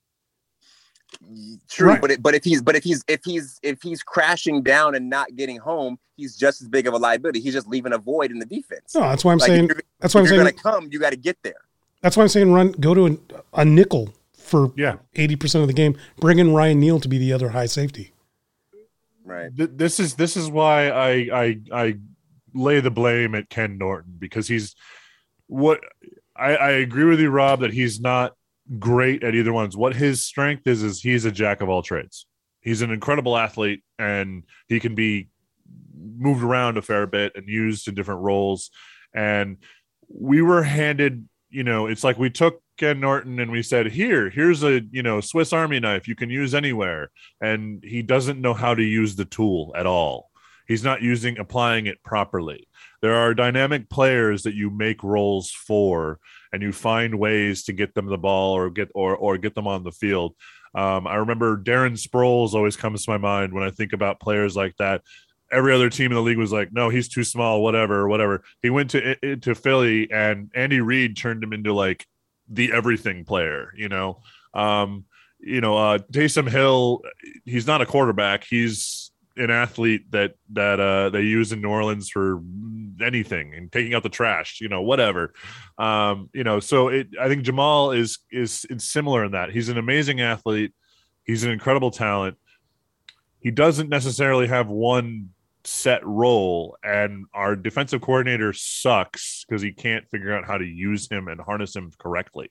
True, right. but it, but if he's but if he's if he's if he's crashing down and not getting home, he's just as big of a liability. He's just leaving a void in the defense. No, that's why I'm like saying. That's why I'm saying. You're going to come. You got to get there. That's why I'm saying run. Go to a, a nickel for yeah eighty percent of the game. Bring in Ryan Neal to be the other high safety. Right. This is this is why I I I lay the blame at Ken Norton, because he's what I, I agree with you, Rob, that he's not great at either ones. What his strength is is he's a jack of all trades. He's an incredible athlete, and he can be moved around a fair bit and used in different roles. And we were handed, you know, it's like we took Ken Norton and we said, here, here's a, you know, Swiss Army knife you can use anywhere. And he doesn't know how to use the tool at all. He's not using, applying it properly. There are dynamic players that you make roles for, and you find ways to get them the ball or get or or get them on the field. Um, I remember Darren Sproles always comes to my mind when I think about players like that. Every other team in the league was like, no, he's too small, whatever, whatever. He went to to Philly, and Andy Reid turned him into like the everything player, you know. Um, you know, uh, Taysom Hill, he's not a quarterback. He's an athlete that that uh, they use in New Orleans for anything and taking out the trash, you know, whatever. Um, you know, so it, I think Jamal is is it's similar in that he's an amazing athlete. He's an incredible talent. He doesn't necessarily have one set role, and our defensive coordinator sucks because he can't figure out how to use him and harness him correctly.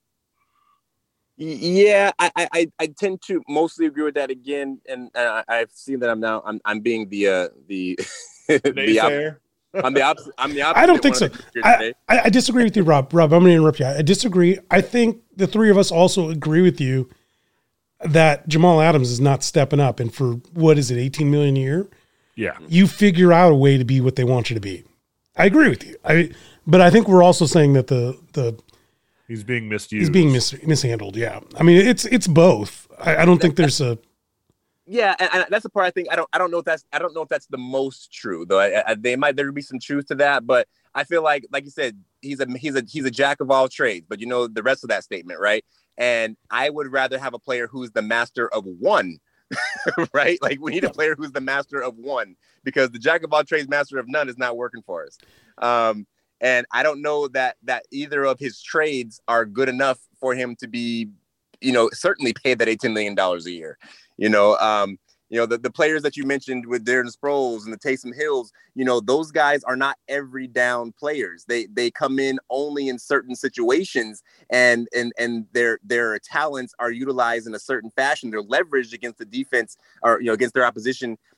Yeah, I, I, I tend to mostly agree with that again, and uh, I've seen that I'm now I'm I'm being the uh, the the op- I'm the opposite. I'm the opposite. I don't think so. I, I, I disagree with you, Rob. Rob, I'm going to interrupt you. I disagree. I think the three of us also agree with you that Jamal Adams is not stepping up, and for what is it, eighteen million a year? Yeah, you figure out a way to be what they want you to be. I agree with you. I but I think we're also saying that the the He's being misused. He's being mis- mishandled. Yeah, I mean it's it's both. I, I don't think there's a. Yeah, and, and that's the part I think I don't I don't know if that's I don't know if that's the most true though. I, I, they might there be some truth to that, but I feel like like you said he's a he's a he's a jack of all trades. But you know the rest of that statement, right? And I would rather have a player who's the master of one, right? Like we need a player who's the master of one, because the jack of all trades, master of none is not working for us. Um, And I don't know that that either of his trades are good enough for him to be, you know, certainly paid that eighteen million dollars a year. You know, um, you know, the, the players that you mentioned with Darren Sproles and the Taysom Hills, you know, those guys are not every down players. They they come in only in certain situations, and and and their their talents are utilized in a certain fashion. They're leveraged against the defense or, you know, against their opposition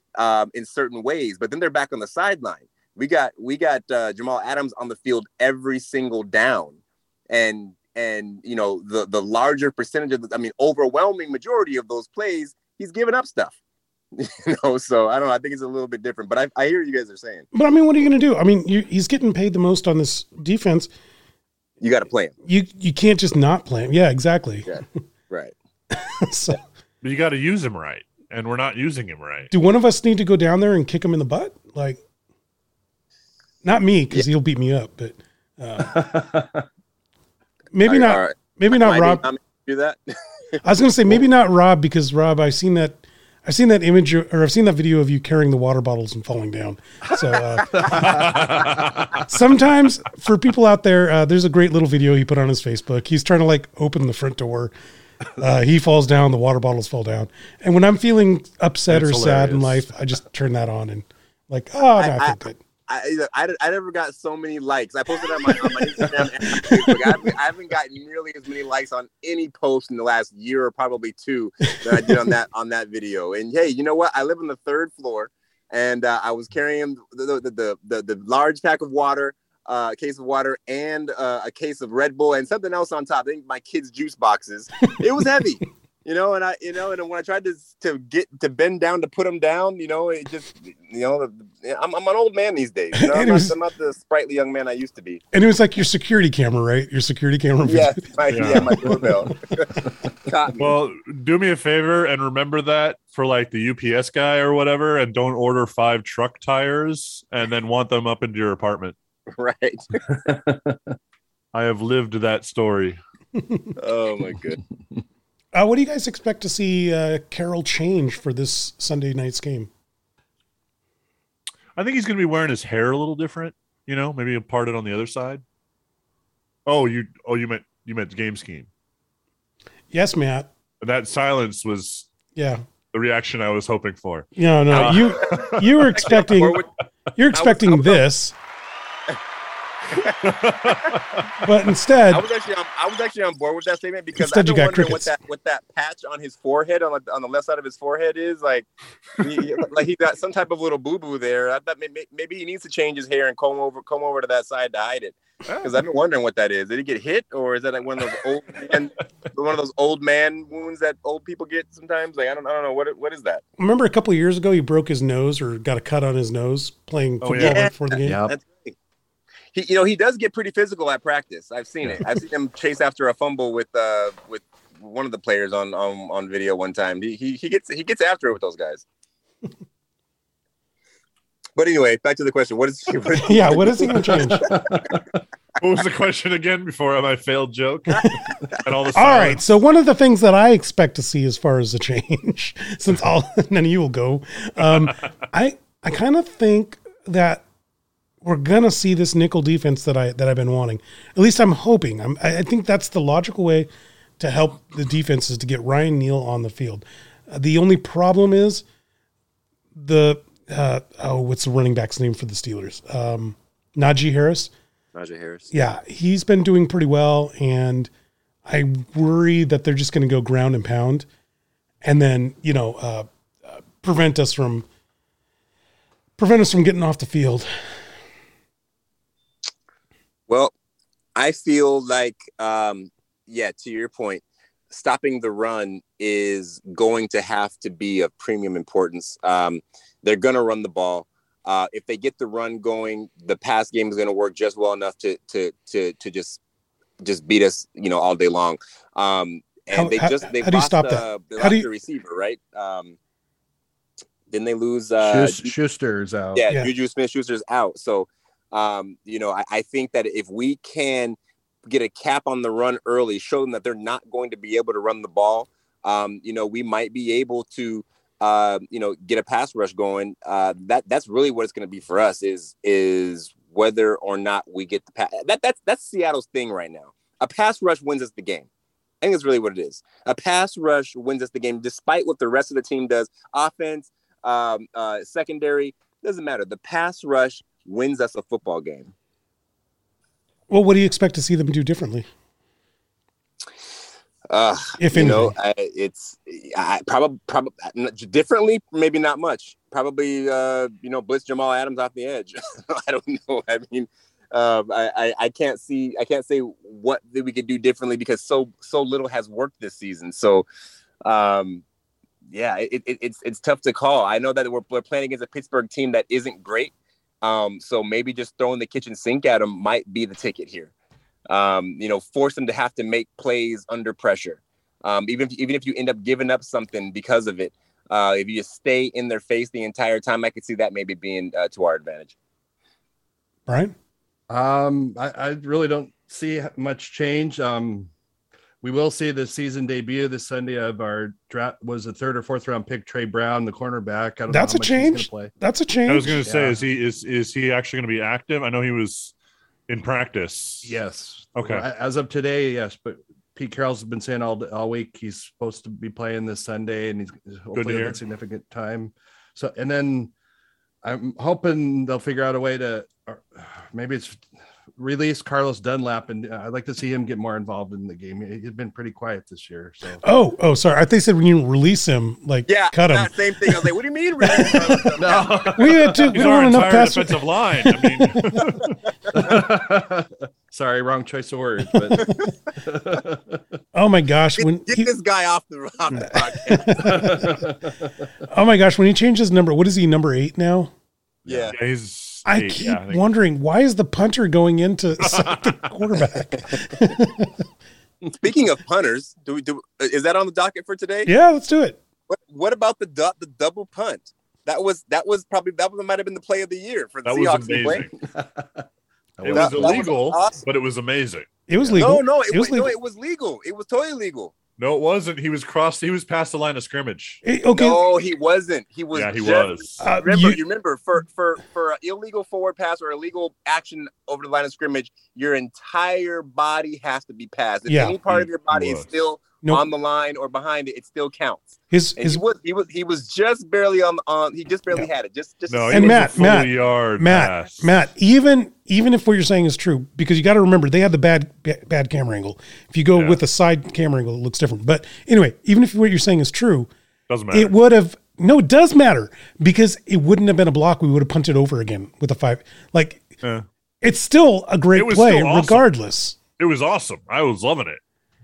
um, in certain ways, but then they're back on the sideline. We got we got uh, Jamal Adams on the field every single down, and and you know the the larger percentage of the, I mean, overwhelming majority of those plays, he's giving up stuff. You know, so I don't know. I think it's a little bit different, but I, I hear what you guys are saying. But I mean, what are you going to do? I mean, you, he's getting paid the most on this defense. You got to play him. You you can't just not play him. Yeah, exactly. Yeah, right. So, But you got to use him right, and we're not using him right. do one of us need to go down there and kick him in the butt? Like, not me, because yeah. he'll beat me up. But uh, maybe All not. right. Maybe not Rob. I'm do that. I was going to say maybe not Rob, because Rob, I've seen that. I've seen that image, or I've seen that video of you carrying the water bottles and falling down. So uh, sometimes for people out there, uh, there's a great little video he put on his Facebook. He's trying to like open the front door. Uh, he falls down, the water bottles fall down. And when I'm feeling upset That's or hilarious. sad in life, I just turn that on and like, oh, no, I, I feel good. I, I, I never got so many likes. I posted on my, on my Instagram and my Facebook. I haven't, I haven't gotten nearly as many likes on any post in the last year or probably two that I did on that on that video. And hey, you know what? I live on the third floor, and uh, I was carrying the the, the the the large pack of water, uh, a case of water, and uh, a case of Red Bull, and something else on top. I think my kids' juice boxes. It was heavy. You know, and I, you know, and when I tried to to get to bend down to put them down, you know, it just, you know, I'm I'm an old man these days. You know, I'm, was, not, I'm not the sprightly young man I used to be. And it was like your security camera, right? Your security camera. Yeah, my, yeah. yeah, my doorbell. Well, do me a favor and remember that for like the U P S guy or whatever, and don't order five truck tires and then want them up into your apartment. Right. I have lived that story. Oh my goodness. Uh, what do you guys expect to see uh, Carroll change for this Sunday night's game? I think he's going to be wearing his hair a little different. You know, maybe parted on the other side. Oh, you oh you meant you meant game scheme. Yes, Matt. That silence was yeah the reaction I was hoping for. No, no, Uh, you you were expecting Or would- you're expecting I was- this, but instead, I was actually on, I was actually on board with that statement because Instead I've you been got wondering what crickets. that what that patch on his forehead on the, on the left side of his forehead is like. He, like he got some type of little boo boo there. I thought maybe, maybe he needs to change his hair and comb over comb over to that side to hide it. Because I've been wondering what that is. Did he get hit, or is that like one of those old man, one of those old man wounds that old people get sometimes? Like I don't I don't know what what is that. remember a couple of years ago he broke his nose or got a cut on his nose playing Oh, football yeah. right before the game. Yeah. That's right. He, you know, he does get pretty physical at practice. I've seen it. I've seen him chase after a fumble with uh with one of the players on on, on video one time. He, he he gets he gets after it with those guys. But anyway, back to the question. What is, what is Yeah, what is he going to change? What was the question again before my failed joke? And all the All right, silence? so one of the things that I expect to see as far as the change, since all none of you will go, um, I I kind of think that we're gonna see this nickel defense that I that I've been wanting. At least I'm hoping. I'm, I I think that's the logical way to help the defense is to get Ryan Neal on the field. Uh, the only problem is the uh, oh, what's the running back's name for the Steelers? Um, Najee Harris. Najee Harris? Yeah, he's been doing pretty well, and I worry that they're just going to go ground and pound, and then you know uh, uh, prevent us from prevent us from getting off the field. Well, I feel like, um, yeah, to your point, stopping the run is going to have to be of premium importance. Um, they're going to run the ball. Uh, if they get the run going, the pass game is going to work just well enough to to to to just just beat us, you know, all day long. Um, and How- they how- just they how do you lost, stop that? uh, they How lost do you- the receiver, right? Um, didn't they lose? Uh, Schus- Schuster's out. yeah, Yeah. Juju Smith-Schuster's out. So, um, you know, I, I think that if we can get a cap on the run early, show them that they're not going to be able to run the ball, um, you know, we might be able to, uh, you know, get a pass rush going. Uh, that that's really what it's going to be for us is is whether or not we get the pass. That that's that's Seattle's thing right now. A pass rush wins us the game. I think that's really what it is. A pass rush wins us the game, despite what the rest of the team does. Offense, um, uh, secondary, doesn't matter. The pass rush wins us a football game. Well, what do you expect to see them do differently? Uh, If you anything. know, I, it's I probably probably differently, maybe not much. Probably, uh, you know, blitz Jamal Adams off the edge. I don't know. I mean, um, I, I I can't see. I can't say what that we could do differently because so so little has worked this season. So, um, yeah, it, it, it's it's tough to call. I know that we're we're playing against a Pittsburgh team that isn't great. Um, so maybe just throwing the kitchen sink at them might be the ticket here. Um, you know, force them to have to make plays under pressure. Um, even if, even if you end up giving up something because of it, uh, if you just stay in their face the entire time, I could see that maybe being uh, to our advantage. Brian? Um, I, I really don't see much change. Um, we will see the season debut this Sunday of our draft was a third or fourth round pick, Trey Brown, the cornerback. I don't That's know a how much he's gonna change. play. That's a change. I was going to say, Yeah. is he is is he actually going to be active? I know he was in practice. Yes. Okay. As of today, yes. But Pete Carroll's been saying all all week he's supposed to be playing this Sunday, and he's hopefully hear. at significant time. So, and then I'm hoping they'll figure out a way to, or maybe it's release Carlos Dunlap, and I'd like to see him get more involved in the game. He's been pretty quiet this year. So, Oh, oh, sorry. I think they said when you release him, like Yeah, cut him. that same thing. I was like, what do you mean? Really? no. We had to. We He's don't our have enough entire pass. defensive line. I mean, Sorry, wrong choice of words. But Oh my gosh! Get, When get he, this guy off the, off the podcast. oh my gosh, when he changed his number, what is he? Number eight now? Yeah. yeah, he's. I eight, keep yeah, I think. wondering why is the punter going in to sack the quarterback? Speaking of punters, do we do? Is that on the docket for today? Yeah, let's do it. What What about the du- the double punt? That was that was probably that was, might have been the play of the year for the That was Seahawks. to play. amazing. It That- was that was illegal, awesome. but it was amazing. It was legal. No, no, it, it was was, no, legal. it was legal. It was totally legal. No, it wasn't. He was crossed. He was past the line of scrimmage. It- okay. No, he wasn't. He was. Yeah, he just- was. Uh, remember, you- you, remember for for for an illegal forward pass or illegal action over the line of scrimmage, your entire body has to be passed. If Yeah. any part of your body He is was. still Nope. on the line or behind it, it still counts. His And his he was he was he was just barely on on. He just barely had it. Just just. No, a he And was Matt, a full Matt, yard Matt, pass. Matt, even even if what you're saying is true, because you got to remember they had the bad ba- bad camera angle. If you go Yeah. with a side camera angle, it looks different. But anyway, even if what you're saying is true, Doesn't matter. it would have no, it does matter because it wouldn't have been a block. We would have punted over again with a five. Like Yeah. it's still a great It was play, still awesome. regardless. It was awesome. I was loving it.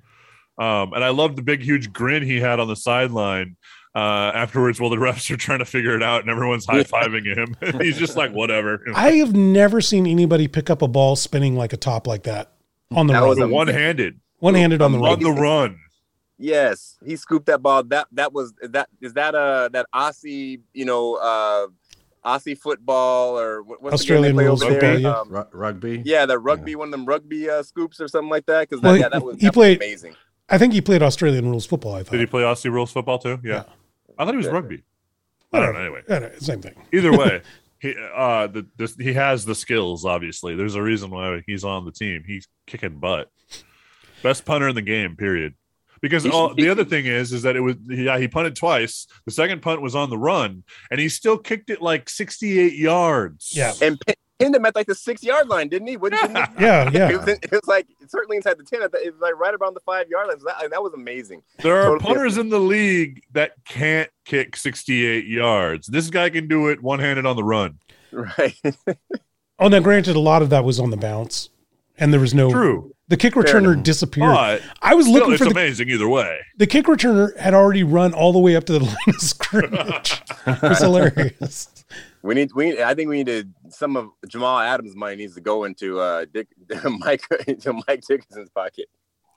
Um, and I loved the big, huge grin he had on the sideline uh, afterwards while the refs are trying to figure it out and everyone's high fiving him. He's just like, whatever. I have never seen anybody pick up a ball spinning like a top like that on the That run, was a- One handed one handed on the on run. the run. Yes, he scooped that ball. That that was is that is that uh that Aussie you know uh Aussie football or what, what's Australian the game they rules play over there? football, yeah. Um, Ru- rugby. yeah, the rugby one of them rugby uh, scoops or something like that. Because Well, yeah, that was, he that played- was amazing. I think he played Australian rules football. I thought. Did he play Aussie rules football too? Yeah. I thought he was Yeah. rugby. I don't know. Anyway, I don't know, same thing. either way, he uh the, this, he has the skills. Obviously, there's a reason why he's on the team. He's kicking butt. Best punter in the game. Period. Because He should all, be- the other thing is, is that it was yeah he punted twice. The second punt was on the run, and he still kicked it like sixty-eight yards. Yeah. And pin- pinned him at like the six yard line, didn't he? Wouldn't, didn't he? Yeah, yeah. It was, in- it was like certainly inside the ten. It was like right around the five yard line. So that, that was amazing. There are Totally punters in the league that can't kick sixty-eight yards. This guy can do it one-handed on the run. Right. Oh, now granted, a lot of that was on the bounce, and there was no True. The kick Fair returner enough. disappeared. But I was still, looking it's for the, amazing either way. the kick returner had already run all the way up to the line of scrimmage. It was hilarious. We need, we need, I think we need to, some of Jamal Adams' money needs to go into uh, Dick, Mike, into Mike Dickinson's pocket.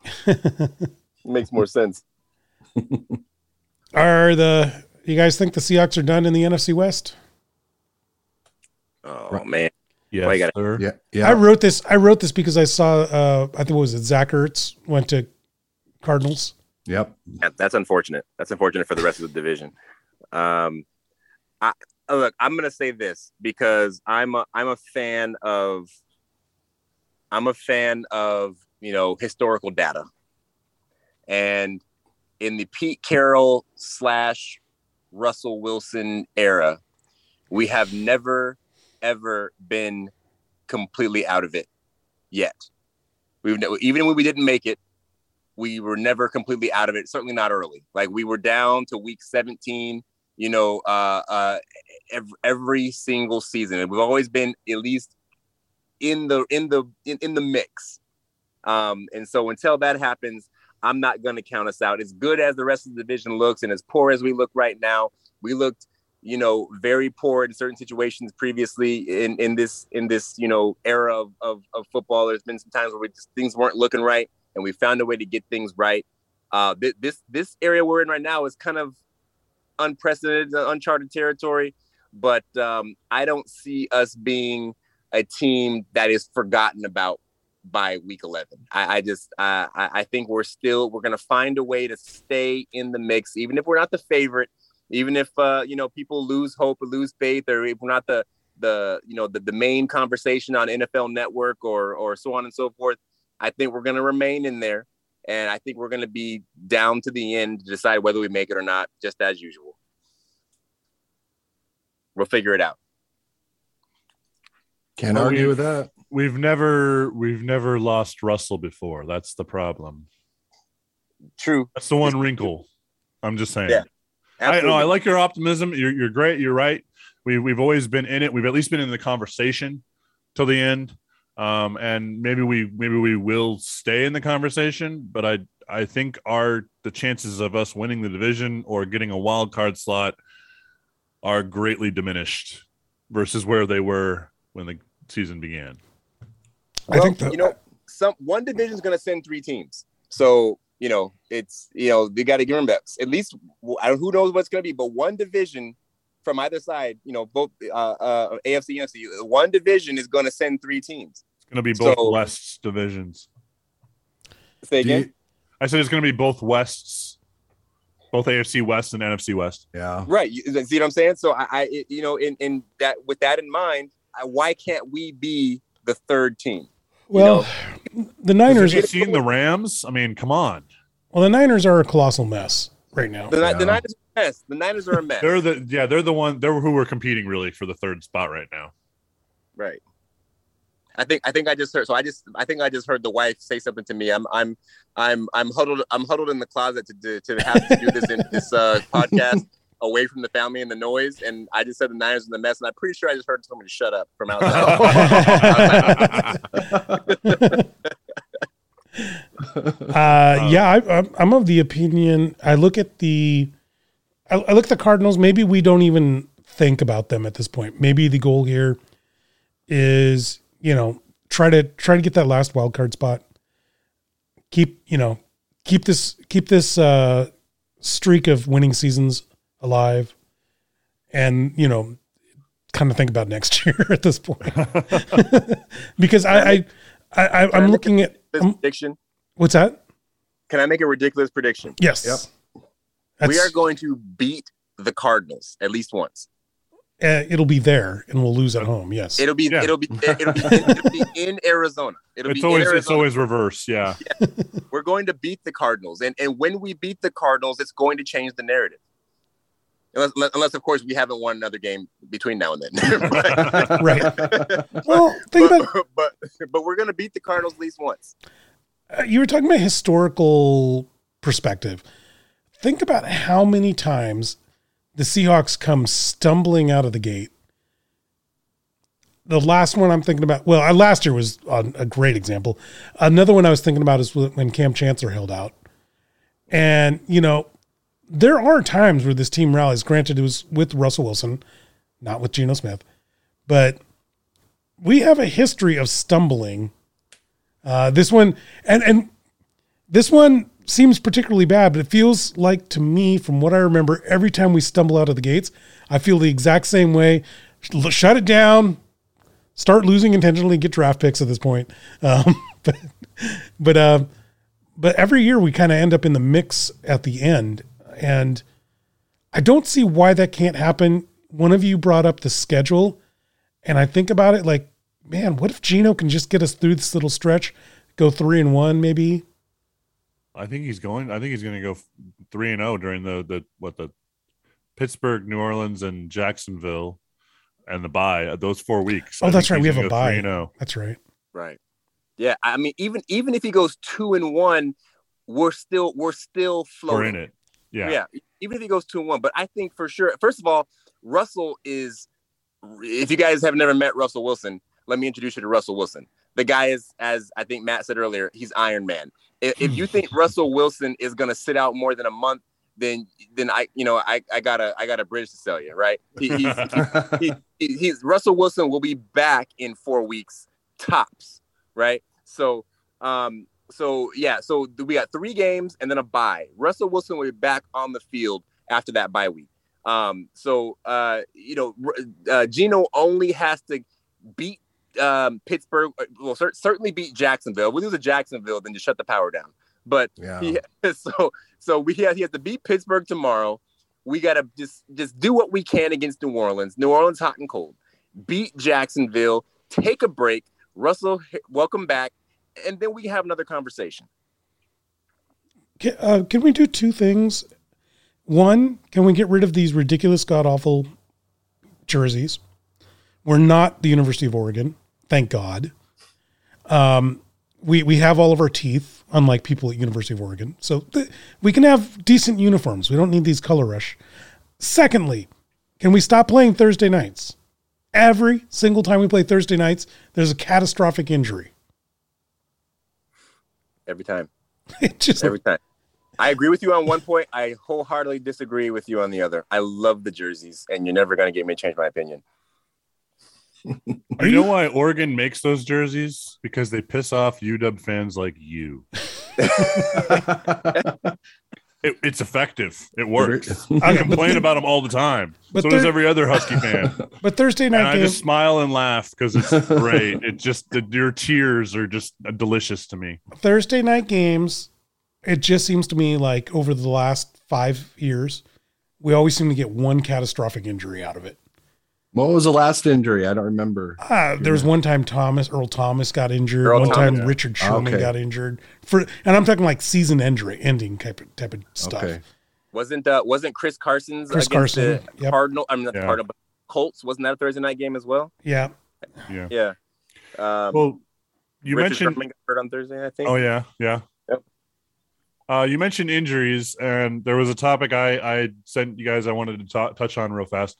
Makes more sense. Are the you guys think the Seahawks are done in the N F C West? Oh man, Yes, Well, you gotta- sir. Yeah, I yeah. wrote this. I wrote this because I saw. Uh, I think what was it? Zach Ertz went to Cardinals. Yep. Yeah, that's unfortunate. That's unfortunate for the rest of the division. Um, I uh, look. I'm gonna say this because I'm a I'm a fan of I'm a fan of you know historical data, and in the Pete Carroll slash Russell Wilson era, we have never ever been completely out of it yet. We've ne- even when we didn't make it, we were never completely out of it. Certainly not early. Like we were down to week seventeen, you know, uh, uh, every, every single season. And we've always been at least in the, in the, in, in the mix. Um, and so until that happens, I'm not going to count us out. As good as the rest of the division looks and as poor as we look right now, we looked, you know, very poor in certain situations previously in, in this, in this, you know, era of, of, of football. There's been some times where we just, things weren't looking right and we found a way to get things right. Uh, th- this, this area we're in right now is kind of unprecedented, uncharted territory, but um, I don't see us being a team that is forgotten about by week eleven. I, I just, uh, I, I think we're still, we're going to find a way to stay in the mix, even if we're not the favorite, even if, uh, you know, people lose hope or lose faith, or if we're not the, the, you know, the, the main conversation on N F L Network or, or so on and so forth. I think we're going to remain in there. And I think we're going to be down to the end to decide whether we make it or not, just as usual. We'll figure it out. Can't Well, argue we've- with that. We've never we've never lost Russell before. That's the problem. True. That's the one wrinkle. I'm just saying. Yeah. I know. I like your optimism. You're you're great. You're right. We we've always been in it. We've at least been in the conversation till the end. Um, and maybe we maybe we will stay in the conversation. But I I think our the chances of us winning the division or getting a wild card slot are greatly diminished versus where they were when the season began. Well, I think the, you know, some one division is going to send three teams. So, you know, it's, you know, they got to give them that. At least, I don't, who knows what's going to be, but one division from either side, you know, both uh, uh, A F C and N F C, one division is going to send three teams. It's going to be both So- West's divisions. Say Do you- again? I said it's going to be both Wests, both A F C West and N F C West. yeah. Right. You, see what I'm saying? So I, I you know, in, in that, with that in mind, I, why can't we be the third team? well, the Niners. Have you seen the Rams? I mean, come on. Well, the Niners are a colossal mess right now. The, Yeah. the Niners are a mess. The Niners are a mess. They're the yeah, they're the one. They're who we're competing really for the third spot right now. Right. I think I think I just heard. So I just I think I just heard the wife say something to me. I'm I'm I'm I'm huddled. I'm huddled in the closet to to, to have to do this in this uh, podcast away from the family and the noise. And I just said the Niners are the mess. And I'm pretty sure I just heard somebody shut up from outside. Uh, yeah, I, I'm- I'm of the opinion. I look at the, I, I look at the Cardinals. Maybe we don't even think about them at this point. Maybe the goal here is, you know, try to try to get that last wild card spot. Keep, you know, keep this keep this uh, streak of winning seasons alive, and you know, kind of think about next year at this point. Because I, I, I, I I I'm make looking at This um, prediction. what's that? Can I make a ridiculous prediction? Yes. Yep. That's- We are going to beat the Cardinals at least once. Uh, it'll be there, and we'll lose at home. Yes. It'll be Yeah. it'll be it'll be, it'll be in Arizona. It'll It's be always in Arizona. it's always reverse. Yeah. We're going to beat the Cardinals, and and when we beat the Cardinals, it's going to change the narrative. Unless, unless of course, we haven't won another game between now and then. Right. Well, think but, about. but but we're going to beat the Cardinals at least once. Uh, you were talking about historical perspective. Think about how many times the Seahawks come stumbling out of the gate. The last one I'm thinking about, well, uh, last year was uh, a great example. Another one I was thinking about is when Cam Chancellor held out. And, you know, there are times where this team rallies. Granted, it was with Russell Wilson, not with Geno Smith. But we have a history of stumbling. Uh, this one, and, and this one seems particularly bad, but it feels like to me, from what I remember, every time we stumble out of the gates, I feel the exact same way. Shut it down, start losing intentionally, get draft picks at this point. Um, but, but, uh, but every year we kind of end up in the mix at the end. And I don't see why that can't happen. One of you brought up the schedule, and I think about it like, man, what if Geno can just get us through this little stretch, go three and one, maybe? I think he's going. I think he's going to go three and zero during the the what the Pittsburgh, New Orleans, and Jacksonville, and the bye. Those four weeks. Oh, I that's think right. We he's have a gonna go bye. three and zero. That's right. Right. Yeah. I mean, even even if he goes two and one, we're still we're still floating. We're in it. Yeah. Yeah. Even if he goes two and one, but I think for sure. First of all, Russell is. If you guys have never met Russell Wilson, let me introduce you to Russell Wilson. The guy is, as I think Matt said earlier, he's Iron Man. If, if you think Russell Wilson is going to sit out more than a month, then then I you know I I got a I got a bridge to sell you, right? He, he's, he, he, he's Russell Wilson will be back in four weeks tops, right? So um so yeah, so we got three games and then a bye. Russell Wilson will be back on the field after that bye week. Um, so, uh, you know, uh, Geno only has to beat um, Pittsburgh. Well, cer- certainly beat Jacksonville. We lose to Jacksonville, then just shut the power down. But yeah. he, so, so we have, he has to beat Pittsburgh tomorrow. We got to just, just do what we can against New Orleans. New Orleans hot and cold. Beat Jacksonville. Take a break. Russell, welcome back, and then we have another conversation. Can, uh, can we do two things? One, can we get rid of these ridiculous, god-awful jerseys? We're not the University of Oregon, thank God. Um, we we have all of our teeth, unlike people at University of Oregon. So th- we can have decent uniforms. We don't need these color rush. Secondly, can we stop playing Thursday nights? Every single time we play Thursday nights, there's a catastrophic injury. Every time. It just Every time. I agree with you on one point. I wholeheartedly disagree with you on the other. I love the jerseys, and you're never going to get me to change my opinion. You know why Oregon makes those jerseys? Because they piss off U W fans like you. it, it's effective. It works. I complain about them all the time. But so thir- does every other Husky fan. But Thursday night and I game, just smile and laugh because it's great. It just the, your tears are just delicious to me. Thursday night games. It just seems to me like over the last five years, we always seem to get one catastrophic injury out of it. What was the last injury? I don't remember. Uh, there was one time Thomas, Earl Thomas got injured. Earl one Thomas, time yeah. Richard Sherman Okay. got injured. For and I'm talking like season injury, ending type of, type of stuff. Okay. Wasn't uh, wasn't Chris Carson's Chris against Carson, the yep. Cardinal? I mean, not the Yeah. Cardinal, but Colts. Wasn't that a Thursday night game as well? Yeah. Yeah. Yeah. Um, Well, you Richard mentioned. Sherman got hurt on Thursday, I think. Oh yeah, yeah. Yep. Uh, you mentioned injuries, and there was a topic I, I sent you guys I wanted to ta- touch on real fast.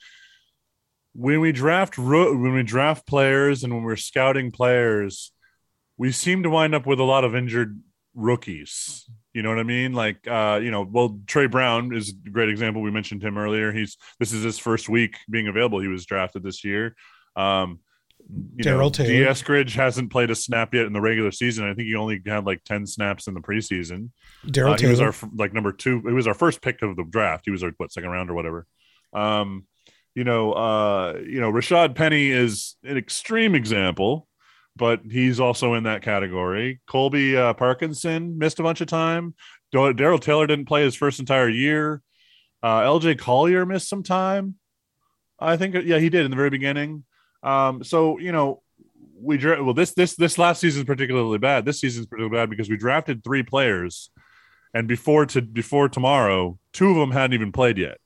When we draft ro- when we draft players and when we're scouting players, we seem to wind up with a lot of injured rookies. You know what I mean? Like, uh, you know, well, Trey Brown is a great example. We mentioned him earlier. He's this is his first week being available. He was drafted this year. Um, you know, Darryl Taylor. D. Eskridge hasn't played a snap yet in the regular season. I think he only had like ten snaps in the preseason. Daryl Uh, he was Taylor. our f- like number two. It was our first pick of the draft. He was our what second round or whatever. Um, you know, uh, you know, Rashad Penny is an extreme example, but he's also in that category. Colby uh, Parkinson missed a bunch of time. Dar- Darryl Taylor didn't play his first entire year. Uh, L J Collier missed some time. I think, yeah, he did in the very beginning. Um, so you know, we dra- well this this this last season is particularly bad. This season is particularly bad because we drafted three players, and before to before tomorrow, two of them hadn't even played yet.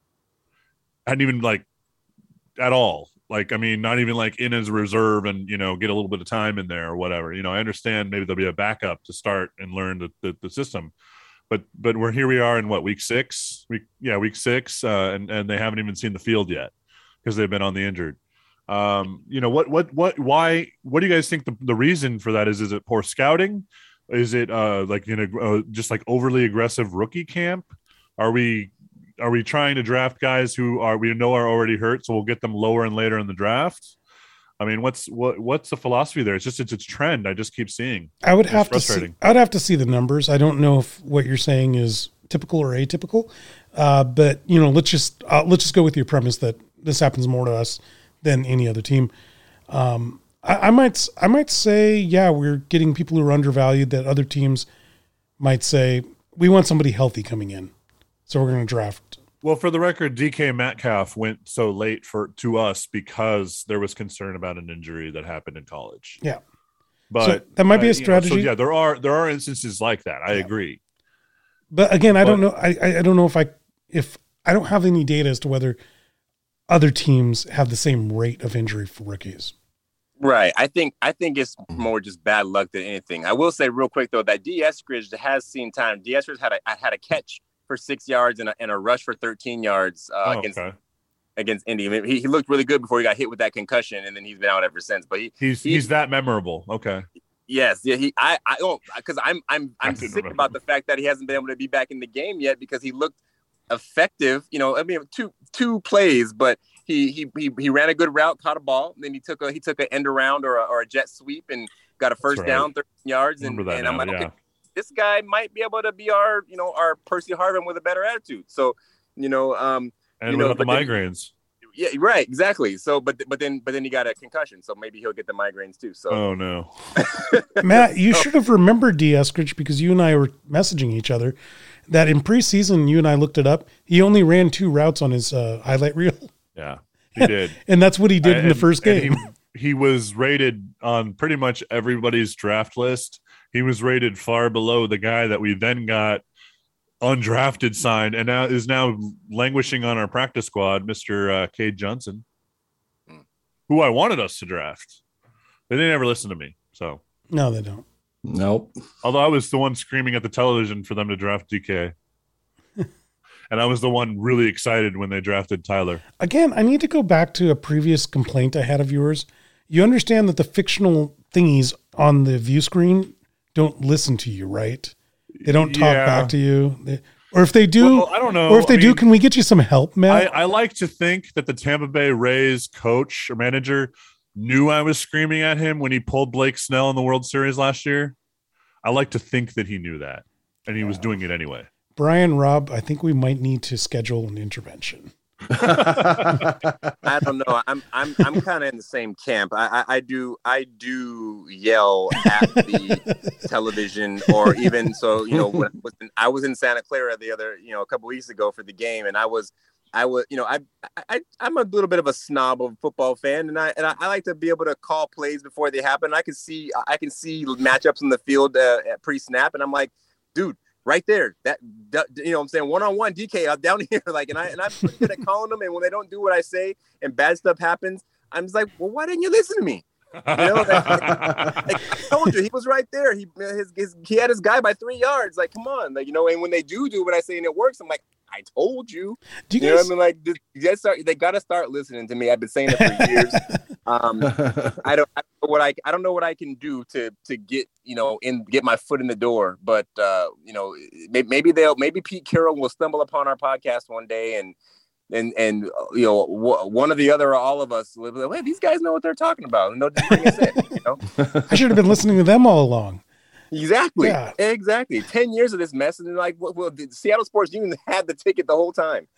Hadn't even like at all. Like, I mean, not even like in as a reserve and, you know, get a little bit of time in there or whatever. You know, I understand maybe there'll be a backup to start and learn the, the, the system. But but we're here we are in what, week six? Week yeah, week six, uh, and, and they haven't even seen the field yet because they've been on the injured. Um, you know, what what what why what do you guys think the, the reason for that is? Is it poor scouting? Is it uh like you know uh, just like overly aggressive rookie camp? Are we Are we trying to draft guys who are we know are already hurt, so we'll get them lower and later in the draft? I mean, what's what what's the philosophy there? It's just it's a trend I just keep seeing. I would It's have to see, frustrating. I'd have to see the numbers. I don't know if what you're saying is typical or atypical, uh, but you know, let's just uh, let's just go with your premise that this happens more to us than any other team. Um, I, I might I might say, yeah, we're getting people who are undervalued that other teams might say we want somebody healthy coming in, so we're going to draft. Well, for the record, D K Metcalf went so late for to us because there was concern about an injury that happened in college. Yeah. But So that might be a uh, you know, strategy. so yeah, there are there are instances like that. I Yeah. agree. But again, I But- don't know. I, I I don't know if I if I don't have any data as to whether other teams have the same rate of injury for rookies. Right. I think I think it's more just bad luck than anything. I will say real quick though that D. Eskridge has seen time. D. Eskridge had a had a catch for six yards and a, and a rush for thirteen yards uh, oh, against okay. against Indy. I mean, he he looked really good before he got hit with that concussion, and then he's been out ever since. But he, he's he, he's that memorable. Okay. Yes. Yeah. He I I don't because I'm I'm I'm sick remember. about the fact that he hasn't been able to be back in the game yet because he looked effective. You know, I mean, two two plays, but. He, he he he ran a good route, caught a ball, and then he took a he took an end around or a, or a jet sweep and got a first right. down, thirteen yards, and, and now, I'm like, yeah. okay, this guy might be able to be our you know our Percy Harvin with a better attitude. So, you know, um, and you know, without the then, migraines. Yeah, right, exactly. So, but but then but then he got a concussion, so maybe he'll get the migraines too. So, oh no, Matt, you should have remembered D. Eskridge because you and I were messaging each other that in preseason you and I looked it up. He only ran two routes on his uh, highlight reel. Yeah. He did. And that's what he did uh, in the first game. He, he was rated on pretty much everybody's draft list. He was rated far below the guy that we then got undrafted signed and now is now languishing on our practice squad, Mister Uh, Cade Johnson, who I wanted us to draft. But they never listened to me. So no, they don't. Nope. Although I was the one screaming at the television for them to draft D K. And I was the one really excited when they drafted Tyler. Again, I need to go back to a previous complaint I had of yours. You understand that the fictional thingies on the view screen don't listen to you, right? They don't talk yeah. back to you. They, or if they do, well, I don't know. Or if they I do, mean, can we get you some help, Matt? I, I like to think that the Tampa Bay Rays coach or manager knew I was screaming at him when he pulled Blake Snell in the World Series last year. I like to think that he knew that, and he was doing it anyway. Brian, Rob, I think we might need to schedule an intervention. I don't know. I'm I'm I'm kind of in the same camp. I, I I do I do yell at the television, or even so. You know, when I was in, I was in Santa Clara the other you know a couple weeks ago for the game, and I was I was you know I I I'm a little bit of a snob of a football fan, and I and I, I like to be able to call plays before they happen. I can see I can see matchups in the field uh, at pre-snap, and I'm like, dude. Right there, that, that you know, what I'm saying one-on-one D K out down here, like, and I and I'm pretty good at calling them. And when they don't do what I say and bad stuff happens, I'm just like, well, why didn't you listen to me? You know, like, like, like I told you, he was right there. He his, his he had his guy by three yards. Like, come on, like you know. And when they do do what I say and it works, I'm like, I told you. Do you, you guys... know what I mean? Like, you guys start, they got to start listening to me. I've been saying it for years. um, I don't I don't know what I I don't know what I can do to to get you know in get my foot in the door. But uh, you know, maybe, maybe they'll maybe Pete Carroll will stumble upon our podcast one day and. And and you know w- one or the other or all of us will be like, hey, these guys know what they're talking about and they'll just bring us in, you know. I should have been listening to them all along. Exactly, yeah. exactly. Ten years of this mess, and they're like, well, well, the Seattle Sports Union had the ticket the whole time.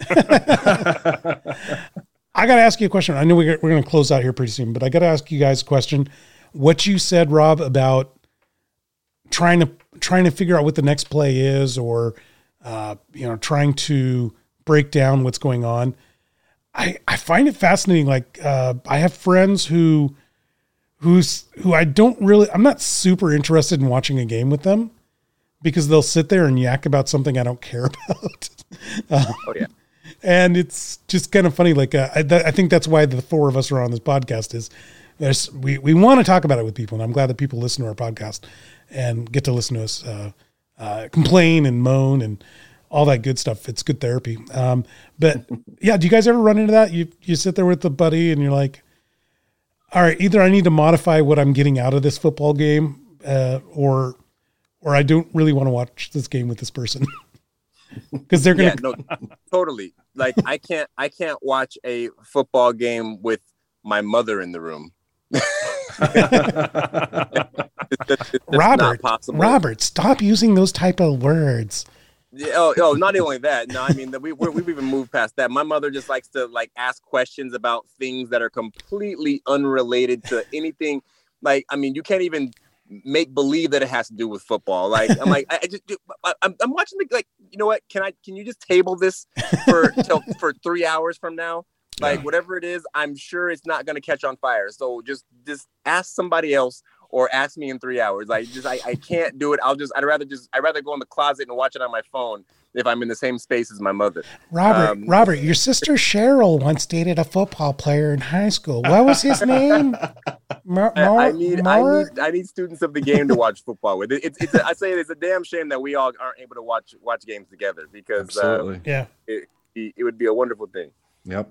I got to ask you a question. I know we're we're going to close out here pretty soon, but I got to ask you guys a question. What you said, Rob, about trying to trying to figure out what the next play is, or uh, you know, trying to break down what's going on. I, I find it fascinating. Like, uh, I have friends who, who's, who I don't really, I'm not super interested in watching a game with them because they'll sit there and yak about something I don't care about. uh, oh yeah. And it's just kind of funny. Like, uh, I, th- I think that's why the four of us are on this podcast is there's, we, we want to talk about it with people. And I'm glad that people listen to our podcast and get to listen to us, uh, uh, complain and moan and all that good stuff. It's good therapy. Um, but yeah, do you guys ever run into that? You you sit there with a buddy and you're like, all right, either I need to modify what I'm getting out of this football game, uh, or or I don't really want to watch this game with this person. Because they're gonna yeah, no, totally. Like I can't I can't watch a football game with my mother in the room. it's, it's, it's Robert, Robert, stop using those type of words. Yeah, oh, oh, not only that. No, I mean, we we're, we've even moved past that. My mother just likes to like ask questions about things that are completely unrelated to anything. Like, I mean, you can't even make believe that it has to do with football. Like, I'm like, I, I just, I, I'm, I'm watching the, like, you know what? Can I, can you just table this for till, for three hours from now? Like, yeah. Whatever it is, I'm sure it's not going to catch on fire. So just, just ask somebody else or ask me in three hours. Like just I, I can't do it. I'll just I'd rather just I'd rather go in the closet and watch it on my phone if I'm in the same space as my mother. Robert, um, Robert, your sister Cheryl once dated a football player in high school. What was his name? Mar- Mar- I need Mar- I need I need students of the game to watch football with. It, it's it's a, I say it's a damn shame that we all aren't able to watch watch games together because Absolutely. Uh, yeah, it, it would be a wonderful thing. Yep.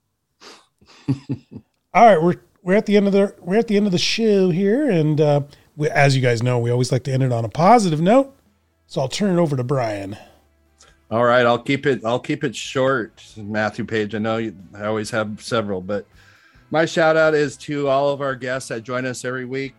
All right, we're we're at the end of the we're at the end of the show here, and uh, we, as you guys know, we always like to end it on a positive note. So I'll turn it over to Brian. All right, I'll keep it. I'll keep it short, Matthew Page. I know you, I always have several, but my shout out is to all of our guests that join us every week.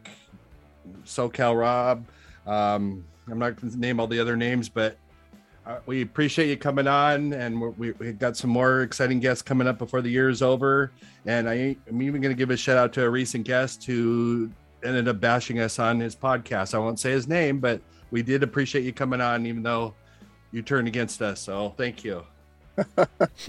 SoCal Rob. Um, I'm not going to name all the other names, but uh, we appreciate you coming on, and we're, we we got some more exciting guests coming up before the year is over. And I, I'm even going to give a shout out to a recent guest who ended up bashing us on his podcast. I won't say his name, but we did appreciate you coming on, even though you turned against us. So thank you. uh,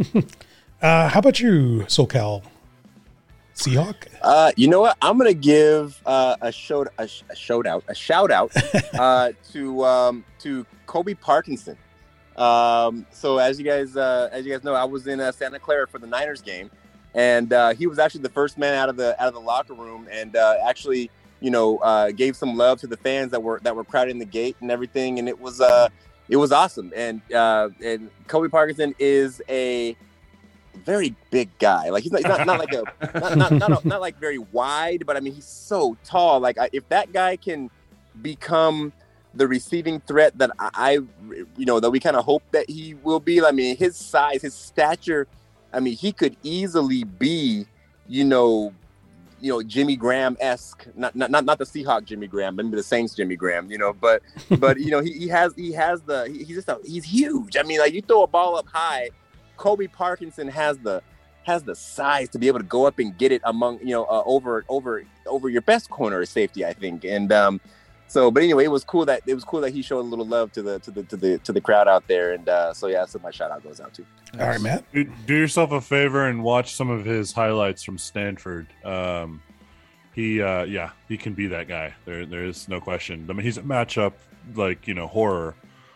how about you, SoCal Seahawk? Uh, you know what? I'm gonna give uh, a shout a, sh- a shout out a shout out uh, to um, to Kobe Parkinson. Um, so as you guys uh, as you guys know, I was in uh, Santa Clara for the Niners game, and uh, he was actually the first man out of the out of the locker room, and uh, actually, you know, uh, gave some love to the fans that were that were crowding the gate and everything, and it was uh, it was awesome. And uh, and Kobe Parkinson is a very big guy. Like he's not, he's not, not like a not not, not, not like very wide, but I mean he's so tall. Like I, if that guy can become the receiving threat that I, I you know, that we kind of hope that he will be. I mean, his size, his stature. I mean, he could easily be, you know, you know, Jimmy Graham-esque. Not not not, not the Seahawk Jimmy Graham, maybe the Saints Jimmy Graham. You know, but but you know, he, he has he has the he, he's just a, he's huge. I mean, like you throw a ball up high. Kobe Parkinson has the has the size to be able to go up and get it among, you know, uh, over over over your best corner of safety, I think. And um, so, but anyway, it was cool that it was cool that he showed a little love to the to the to the to the crowd out there. And uh, so yeah, so my shout out goes out to. All right, Matt. Do, do yourself a favor and watch some of his highlights from Stanford. Um, he, uh, yeah, he can be that guy. There, there is no question. I mean, he's a matchup like, you know, horror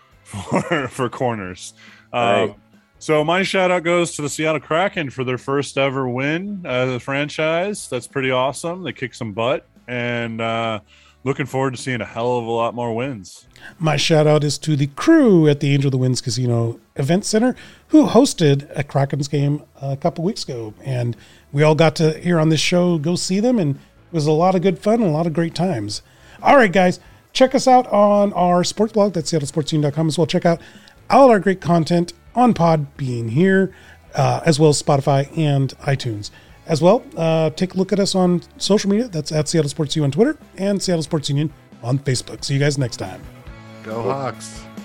for for corners. Um, Right. So my shout out goes to the Seattle Kraken for their first ever win as a franchise. That's pretty awesome. They kicked some butt, and uh, looking forward to seeing a hell of a lot more wins. My shout out is to the crew at the Angel of the Winds Casino Event Center who hosted a Kraken's game a couple weeks ago. And we all got to here on this show go see them, and it was a lot of good fun and a lot of great times. All right, guys, check us out on our sports blog. That's seattle sports union dot com as well. Check out all our great content on Podbean here, uh, as well as Spotify and iTunes. As well, uh, take a look at us on social media. That's at Seattle Sports U on Twitter and Seattle Sports Union on Facebook. See you guys next time. Go Hawks.